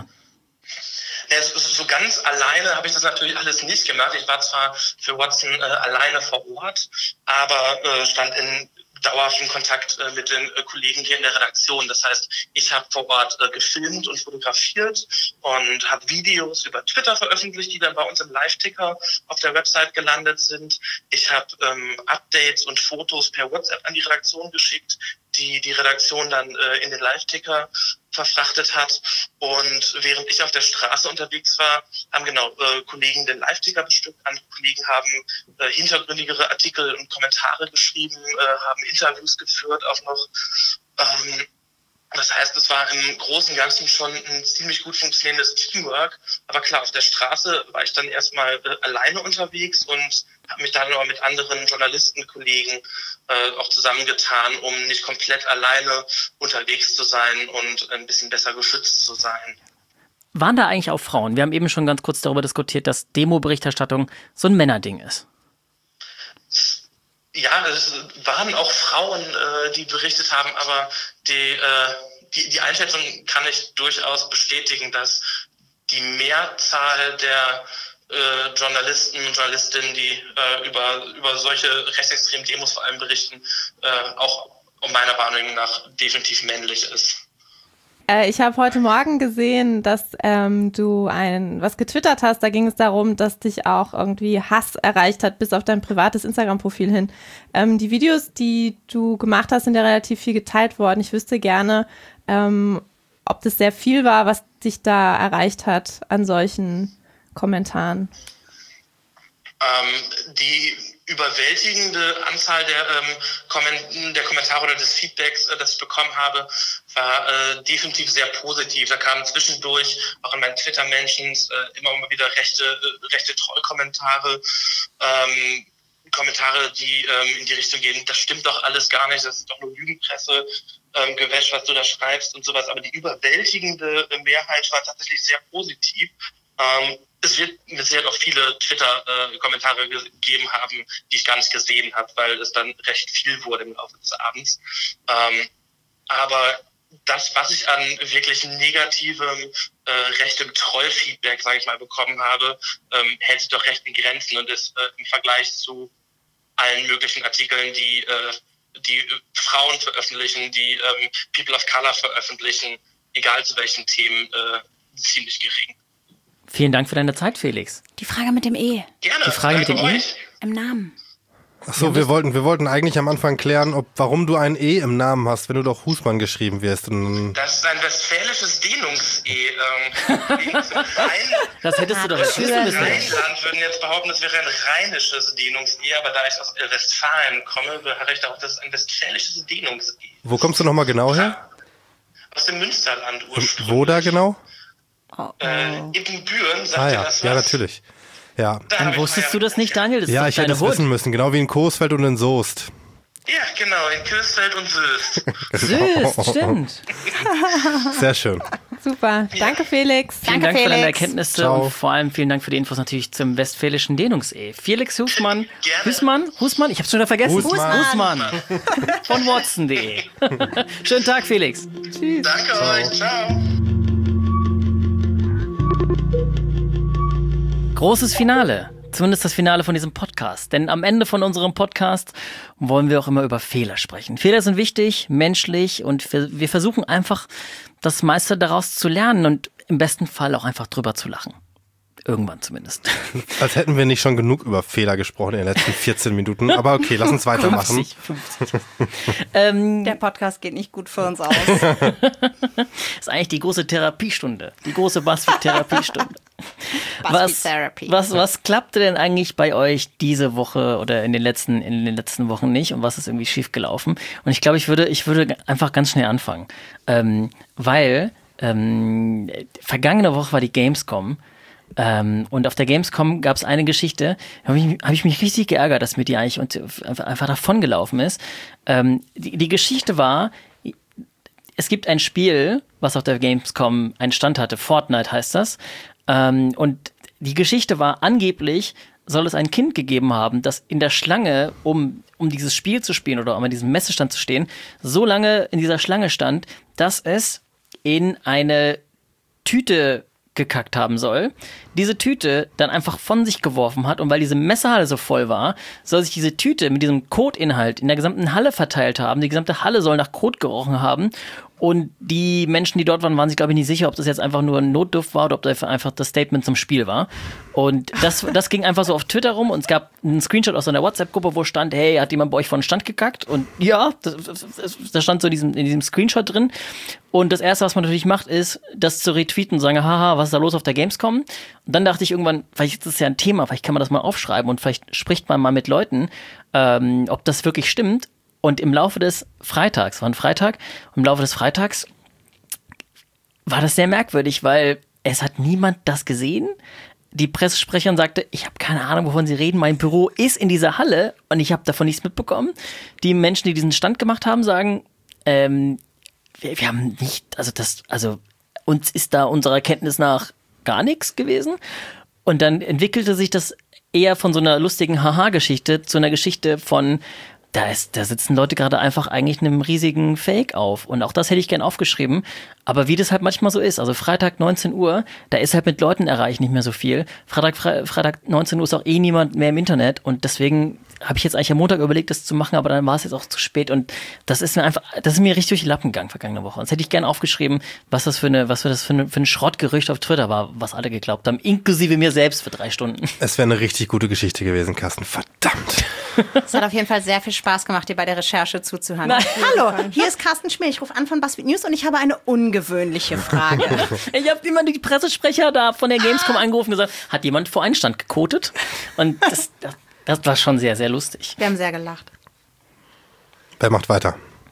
Ja, so, so ganz alleine habe ich das natürlich alles nicht gemacht. Ich war zwar für Watson äh, alleine vor Ort, aber äh, stand in dauerhaften Kontakt äh, mit den äh, Kollegen hier in der Redaktion. Das heißt, ich habe vor Ort äh, gefilmt und fotografiert und habe Videos über Twitter veröffentlicht, die dann bei uns im Live-Ticker auf der Website gelandet sind. Ich habe ähm, Updates und Fotos per WhatsApp an die Redaktion geschickt, die die Redaktion dann äh, in den Live-Ticker verfrachtet hat. Und während ich auf der Straße unterwegs war, haben genau äh, Kollegen den Live-Ticker bestückt, andere Kollegen haben äh, hintergründigere Artikel und Kommentare geschrieben, äh, haben Interviews geführt, auch noch. Ähm, das heißt, es war im Großen und Ganzen schon ein ziemlich gut funktionierendes Teamwork. Aber klar, auf der Straße war ich dann erstmal äh, alleine unterwegs und habe mich dann aber mit anderen Journalistenkollegen äh, auch zusammengetan, um nicht komplett alleine unterwegs zu sein und ein bisschen besser geschützt zu sein. Waren da eigentlich auch Frauen? Wir haben eben schon ganz kurz darüber diskutiert, dass Demo-Berichterstattung so ein Männerding ist. Ja, es waren auch Frauen, äh, die berichtet haben, aber die, äh, die, die Einschätzung kann ich durchaus bestätigen, dass die Mehrzahl der äh, Journalisten und Journalistinnen, die äh, über, über solche rechtsextremen Demos vor allem berichten, äh, auch meiner Wahrnehmung nach definitiv männlich ist. Äh, ich habe heute Morgen gesehen, dass ähm, du ein was getwittert hast. Da ging es darum, dass dich auch irgendwie Hass erreicht hat, bis auf dein privates Instagram-Profil hin. Ähm, die Videos, die du gemacht hast, sind ja relativ viel geteilt worden. Ich wüsste gerne, ähm, ob das sehr viel war, was dich da erreicht hat an solchen Kommentaren. Ähm, die überwältigende Anzahl der, ähm, Komment- der Kommentare oder des Feedbacks, äh, das ich bekommen habe, war äh, definitiv sehr positiv. Da kamen zwischendurch auch in meinen Twitter-Mentions äh, immer mal wieder rechte, äh, rechte Trollkommentare, ähm, Kommentare, die ähm, in die Richtung gehen, das stimmt doch alles gar nicht, das ist doch nur Lügenpresse, ähm, Gewäsch, was du da schreibst und sowas. Aber die überwältigende Mehrheit war tatsächlich sehr positiv. Ähm, es wird mit Sicherheit auch viele Twitter-Kommentare äh, gegeben haben, die ich gar nicht gesehen habe, weil es dann recht viel wurde im Laufe des Abends. Ähm, aber das, was ich an wirklich negativem, äh, rechtem Troll-Feedback, sage ich mal, bekommen habe, ähm, hält sich doch recht in Grenzen und ist äh, im Vergleich zu allen möglichen Artikeln, die äh, die äh, Frauen veröffentlichen, die ähm, People of Color veröffentlichen, egal zu welchen Themen, äh, ziemlich gering. Vielen Dank für deine Zeit, Felix. Die Frage mit dem E. Gerne. Die Frage mit dem E? Im Namen. Achso, wir wollten, wir wollten eigentlich am Anfang klären, ob warum du ein E im Namen hast, wenn du doch Husmann geschrieben wirst. Und das ist ein westfälisches Dehnungs-E. Ähm, das hättest du doch wissen müssen. Rheinland würden jetzt behaupten, das wäre ein rheinisches Dehnungs-E, aber da ich aus Westfalen komme, beharre ich darauf, das ist ein westfälisches Dehnungs-E. Wo kommst du nochmal genau her? Aus dem Münsterland ursprünglich. Und wo da genau? Oh, oh. Äh, Ibbenbüren, sagt ah, ihr ja. das was? Ja, natürlich. Ja. Dann wusstest du das nicht, Daniel? Das ist ja, doch ich hätte deine es Hut. wissen müssen, genau wie in Coesfeld und in Soest. Ja, genau, in Coesfeld und Soest. Soest, stimmt. Sehr schön. Super. Danke, Felix. Vielen Danke, Dank für deine Felix. Erkenntnisse Ciao. und vor allem vielen Dank für die Infos natürlich zum westfälischen Dehnungs-E. Felix Husmann. Gerne. Husmann? Husmann? Ich hab's schon wieder vergessen. Husmann. Husmann. Von Watson punkt de. Schönen Tag, Felix. Danke Ciao. euch, ciao. Großes Finale. Zumindest das Finale von diesem Podcast. Denn am Ende von unserem Podcast wollen wir auch immer über Fehler sprechen. Fehler sind wichtig, menschlich und wir, wir versuchen einfach, das meiste daraus zu lernen und im besten Fall auch einfach drüber zu lachen. Irgendwann zumindest. Als hätten wir nicht schon genug über Fehler gesprochen in den letzten vierzehn Minuten. Aber okay, lass uns weitermachen. fünfzig, fünfzig. ähm, Der Podcast geht nicht gut für uns aus. ist eigentlich die große Therapiestunde. Die große BuzzFeed-Therapiestunde. was, Therapy. was, was klappte denn eigentlich bei euch diese Woche oder in den letzten, in den letzten Wochen nicht und was ist irgendwie schief gelaufen? Und ich glaube, ich würde, ich würde einfach ganz schnell anfangen. Ähm, weil ähm, vergangene Woche war die Gamescom. Ähm, und auf der Gamescom gab es eine Geschichte, da habe ich, hab ich mich richtig geärgert, dass mir die eigentlich und, einfach, einfach davon gelaufen ist. Ähm, die, die Geschichte war, es gibt ein Spiel, was auf der Gamescom einen Stand hatte, Fortnite heißt das. Ähm, und die Geschichte war, angeblich soll es ein Kind gegeben haben, das in der Schlange, um, um dieses Spiel zu spielen oder um an diesem Messestand zu stehen, so lange in dieser Schlange stand, dass es in eine Tüte gekackt haben soll, diese Tüte dann einfach von sich geworfen hat und weil diese Messehalle so voll war, soll sich diese Tüte mit diesem Kotinhalt in der gesamten Halle verteilt haben. Die gesamte Halle soll nach Kot gerochen haben und die Menschen, die dort waren, waren sich, glaube ich, nicht sicher, ob das jetzt einfach nur ein Notduft war oder ob das einfach das Statement zum Spiel war. Und das, das ging einfach so auf Twitter rum und es gab einen Screenshot aus so einer WhatsApp-Gruppe, wo stand, hey, hat jemand bei euch von den Stand gekackt? Und ja, das, das stand so in diesem, in diesem Screenshot drin. Und das Erste, was man natürlich macht, ist, das zu retweeten und sagen, haha, was ist da los auf der Gamescom? Und dann dachte ich irgendwann, vielleicht ist das ja ein Thema, vielleicht kann man das mal aufschreiben und vielleicht spricht man mal mit Leuten, ähm, ob das wirklich stimmt. Und im Laufe des Freitags, war ein Freitag, im Laufe des Freitags war das sehr merkwürdig, weil es hat niemand das gesehen. Die Pressesprecherin sagte, ich habe keine Ahnung, wovon Sie reden, mein Büro ist in dieser Halle und ich habe davon nichts mitbekommen. Die Menschen, die diesen Stand gemacht haben, sagen, ähm, wir, wir haben nicht, also das, also uns ist da unserer Kenntnis nach gar nichts gewesen. Und dann entwickelte sich das eher von so einer lustigen Haha-Geschichte zu einer Geschichte von, da ist, da sitzen Leute gerade einfach eigentlich einem riesigen Fake auf. Und auch das hätte ich gern aufgeschrieben. Aber wie das halt manchmal so ist, also Freitag neunzehn Uhr, da ist halt mit Leuten erreicht nicht mehr so viel. Freitag, Fre- Freitag neunzehn Uhr ist auch eh niemand mehr im Internet. Und deswegen habe ich jetzt eigentlich am Montag überlegt, das zu machen, aber dann war es jetzt auch zu spät. Und das ist mir einfach, das ist mir richtig durch die Lappen gegangen vergangene Woche. Und das hätte ich gern aufgeschrieben, was das für eine, was für das für, eine, für ein Schrottgerücht auf Twitter war, was alle geglaubt haben, inklusive mir selbst für drei Stunden. Es wäre eine richtig gute Geschichte gewesen, Carsten. Verdammt. Es hat auf jeden Fall sehr viel Spaß gemacht, dir bei der Recherche zuzuhören. Nein. Hallo, hier ist Carsten Schmiel. Ich rufe an von BuzzFeed News und ich habe eine ungewöhnliche Frage. Ich habe immer die Pressesprecher da von der Gamescom angerufen und gesagt, hat jemand vor einen Stand gekotet? Und das, das Das war schon sehr, sehr lustig. Wir haben sehr gelacht. Wer macht weiter?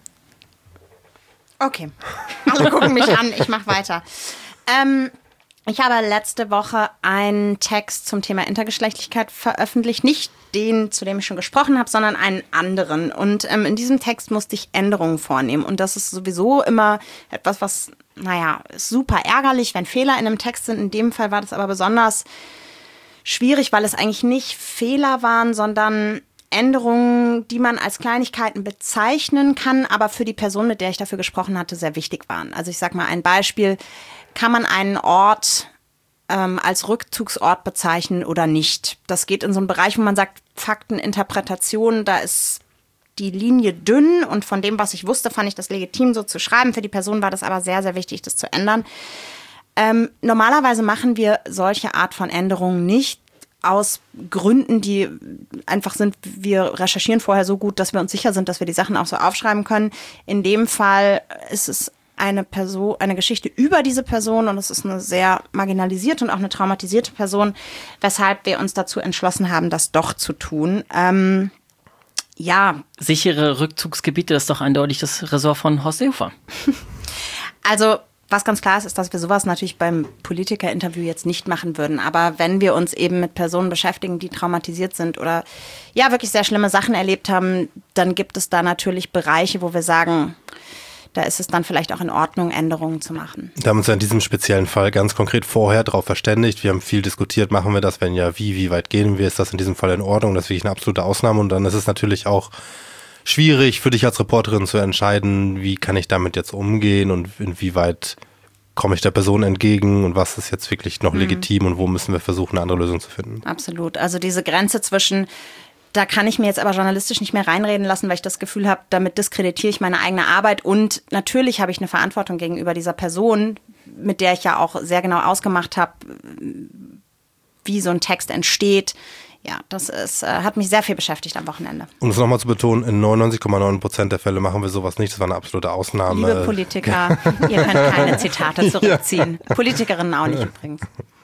Okay, alle gucken mich an, ich mache weiter. Ähm, ich habe letzte Woche einen Text zum Thema Intergeschlechtlichkeit veröffentlicht. Nicht den, zu dem ich schon gesprochen habe, sondern einen anderen. Und ähm, in diesem Text musste ich Änderungen vornehmen. Und das ist sowieso immer etwas, was, naja, ist super ärgerlich, wenn Fehler in einem Text sind. In dem Fall war das aber besonders schwierig, weil es eigentlich nicht Fehler waren, sondern Änderungen, die man als Kleinigkeiten bezeichnen kann, aber für die Person, mit der ich dafür gesprochen hatte, sehr wichtig waren. Also ich sage mal ein Beispiel, kann man einen Ort ähm, als Rückzugsort bezeichnen oder nicht? Das geht in so einen Bereich, wo man sagt, Fakteninterpretation, da ist die Linie dünn und von dem, was ich wusste, fand ich das legitim, so zu schreiben. Für die Person war das aber sehr, sehr wichtig, das zu ändern. Ähm, normalerweise machen wir solche Art von Änderungen nicht, aus Gründen, die einfach sind, wir recherchieren vorher so gut, dass wir uns sicher sind, dass wir die Sachen auch so aufschreiben können. In dem Fall ist es eine Person, eine Geschichte über diese Person und es ist eine sehr marginalisierte und auch eine traumatisierte Person, weshalb wir uns dazu entschlossen haben, das doch zu tun. Ähm, ja. Sichere Rückzugsgebiete, das ist doch eindeutig das Ressort von Horst Seehofer. Also was ganz klar ist, ist, dass wir sowas natürlich beim Politiker-Interview jetzt nicht machen würden. Aber wenn wir uns eben mit Personen beschäftigen, die traumatisiert sind oder ja wirklich sehr schlimme Sachen erlebt haben, dann gibt es da natürlich Bereiche, wo wir sagen, da ist es dann vielleicht auch in Ordnung, Änderungen zu machen. Da haben wir uns ja in diesem speziellen Fall ganz konkret vorher darauf verständigt. Wir haben viel diskutiert, machen wir das, wenn ja, wie, wie weit gehen wir? Ist das in diesem Fall in Ordnung? Das ist wirklich eine absolute Ausnahme. Und dann ist es natürlich auch schwierig für dich als Reporterin zu entscheiden, wie kann ich damit jetzt umgehen und inwieweit komme ich der Person entgegen und was ist jetzt wirklich noch mhm. legitim und wo müssen wir versuchen, eine andere Lösung zu finden. Absolut. Also diese Grenze zwischen, da kann ich mir jetzt aber journalistisch nicht mehr reinreden lassen, weil ich das Gefühl habe, damit diskreditiere ich meine eigene Arbeit und natürlich habe ich eine Verantwortung gegenüber dieser Person, mit der ich ja auch sehr genau ausgemacht habe, wie so ein Text entsteht. Ja, das ist, äh, hat mich sehr viel beschäftigt am Wochenende. Um es nochmal zu betonen, in neunundneunzig Komma neun Prozent der Fälle machen wir sowas nicht. Das war eine absolute Ausnahme. Liebe Politiker, ihr könnt keine Zitate zurückziehen. Ja. Politikerinnen auch nicht übrigens.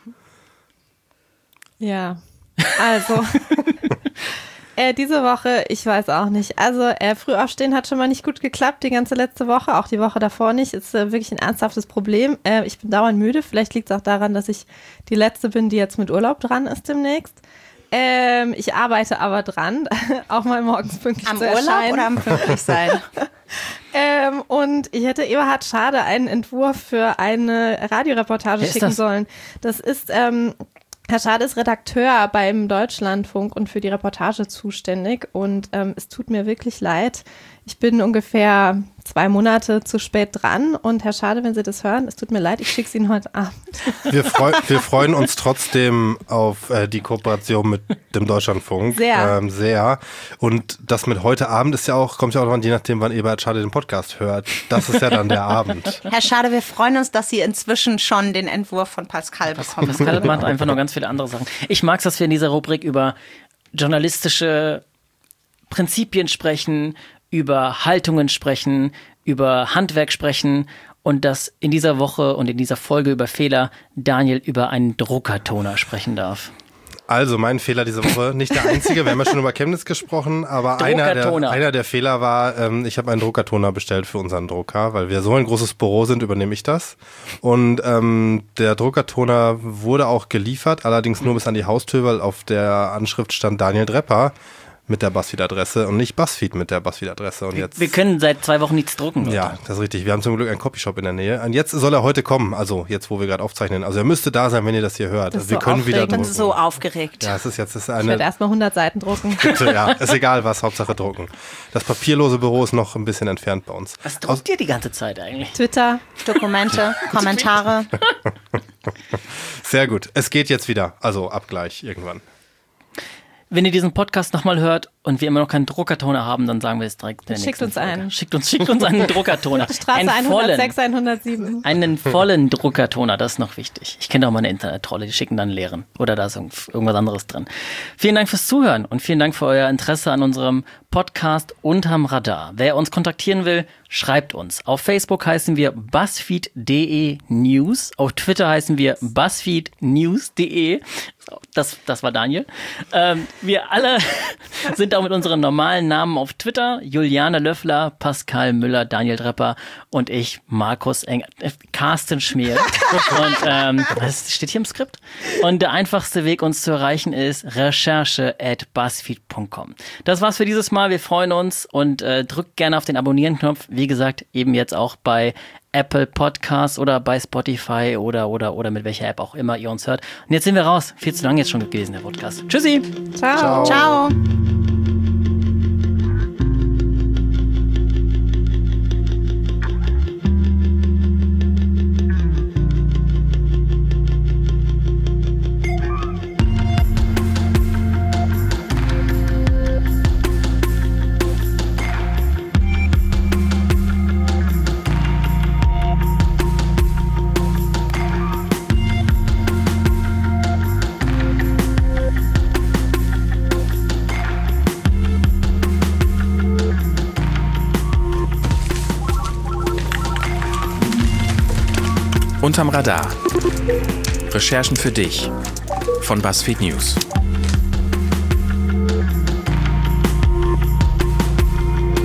Ja, also äh, diese Woche, ich weiß auch nicht. Also äh, Frühaufstehen hat schon mal nicht gut geklappt, die ganze letzte Woche, auch die Woche davor nicht. Ist äh, wirklich ein ernsthaftes Problem. Äh, ich bin dauernd müde. Vielleicht liegt es auch daran, dass ich die Letzte bin, die jetzt mit Urlaub dran ist demnächst. Ähm, ich arbeite aber dran, auch mal morgens pünktlich am zu erscheinen. Am Urlaub oder am pünktlich sein? ähm, und ich hätte Eberhard Schade einen Entwurf für eine Radioreportage schicken das? sollen. Das ist, ähm, Herr Schade ist Redakteur beim Deutschlandfunk und für die Reportage zuständig und ähm, es tut mir wirklich leid. Ich bin ungefähr zwei Monate zu spät dran und Herr Schade, wenn Sie das hören, es tut mir leid, ich schicke es Ihnen heute Abend. Wir, freu, wir freuen uns trotzdem auf äh, die Kooperation mit dem Deutschlandfunk. Sehr. Ähm, sehr. Und das mit heute Abend ist ja auch, kommt ja auch noch je nachdem, wann Eberhard Schade den Podcast hört. Das ist ja dann der Abend. Herr Schade, wir freuen uns, dass Sie inzwischen schon den Entwurf von Pascal bekommen. Pascal macht einfach noch ganz viele andere Sachen. Ich mag es, dass wir in dieser Rubrik über journalistische Prinzipien sprechen, über Haltungen sprechen, über Handwerk sprechen und dass in dieser Woche und in dieser Folge über Fehler Daniel über einen Druckertoner sprechen darf. Also mein Fehler diese Woche, nicht der einzige, wir haben ja schon über Chemnitz gesprochen, aber einer der, einer der Fehler war, ähm, ich habe einen Druckertoner bestellt für unseren Drucker, weil wir so ein großes Büro sind, übernehme ich das. Und ähm, der Druckertoner wurde auch geliefert, allerdings nur bis an die Haustür, weil auf der Anschrift stand Daniel Drepper mit der BuzzFeed-Adresse und nicht BuzzFeed mit der BuzzFeed-Adresse. Und jetzt, wir können seit zwei Wochen nichts drucken. Leute. Ja, das ist richtig. Wir haben zum Glück einen Copyshop in der Nähe. Und jetzt soll er heute kommen, also jetzt, wo wir gerade aufzeichnen. Also er müsste da sein, wenn ihr das hier hört. Das ist wir so können wieder drucken. Ich bin so aufgeregt. Ja, es ist jetzt das ist eine. Ich werde erstmal hundert Seiten drucken. Bitte, ja, ist egal was, Hauptsache drucken. Das papierlose Büro ist noch ein bisschen entfernt bei uns. Was druckt ihr die ganze Zeit eigentlich? Twitter, Dokumente, Kommentare. Sehr gut. Es geht jetzt wieder. Also ab gleich irgendwann. Wenn ihr diesen Podcast nochmal hört und wir immer noch keinen Druckertoner haben, dann sagen wir es direkt. In der Schickt uns Folge. einen. Schickt uns, schickt uns einen Druckertoner. Straße einen vollen, hundertsechs, hundertsieben. einen vollen Druckertoner, das ist noch wichtig. Ich kenne auch mal eine Internettrolle, die schicken dann einen leeren. Oder da ist irgendwas anderes drin. Vielen Dank fürs Zuhören und vielen Dank für euer Interesse an unserem Podcast Unterm Radar. Wer uns kontaktieren will, schreibt uns. Auf Facebook heißen wir buzzfeed punkt de News. Auf Twitter heißen wir buzzfeed news punkt de. Das, das war Daniel. Ähm, wir alle sind auch mit unseren normalen Namen auf Twitter. Juliane Löffler, Pascal Müller, Daniel Drepper und ich, Markus Eng, äh, Carsten Schmiel. Und ähm, das steht hier im Skript. Und der einfachste Weg, uns zu erreichen, ist recherche at buzzfeed punkt com. Das war's für dieses Mal. Wir freuen uns und äh, drückt gerne auf den Abonnieren-Knopf. Wie gesagt, eben jetzt auch bei Apple Podcasts oder bei Spotify oder, oder, oder mit welcher App auch immer ihr uns hört. Und jetzt sind wir raus. Viel zu lange jetzt schon gewesen, der Podcast. Tschüssi. Ciao. Ciao. Ciao. Unterm Radar. Recherchen für dich von BuzzFeed News.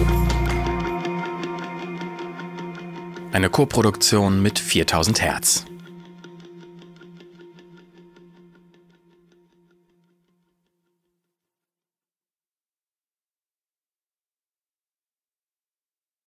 Eine Koproduktion mit viertausend Hertz.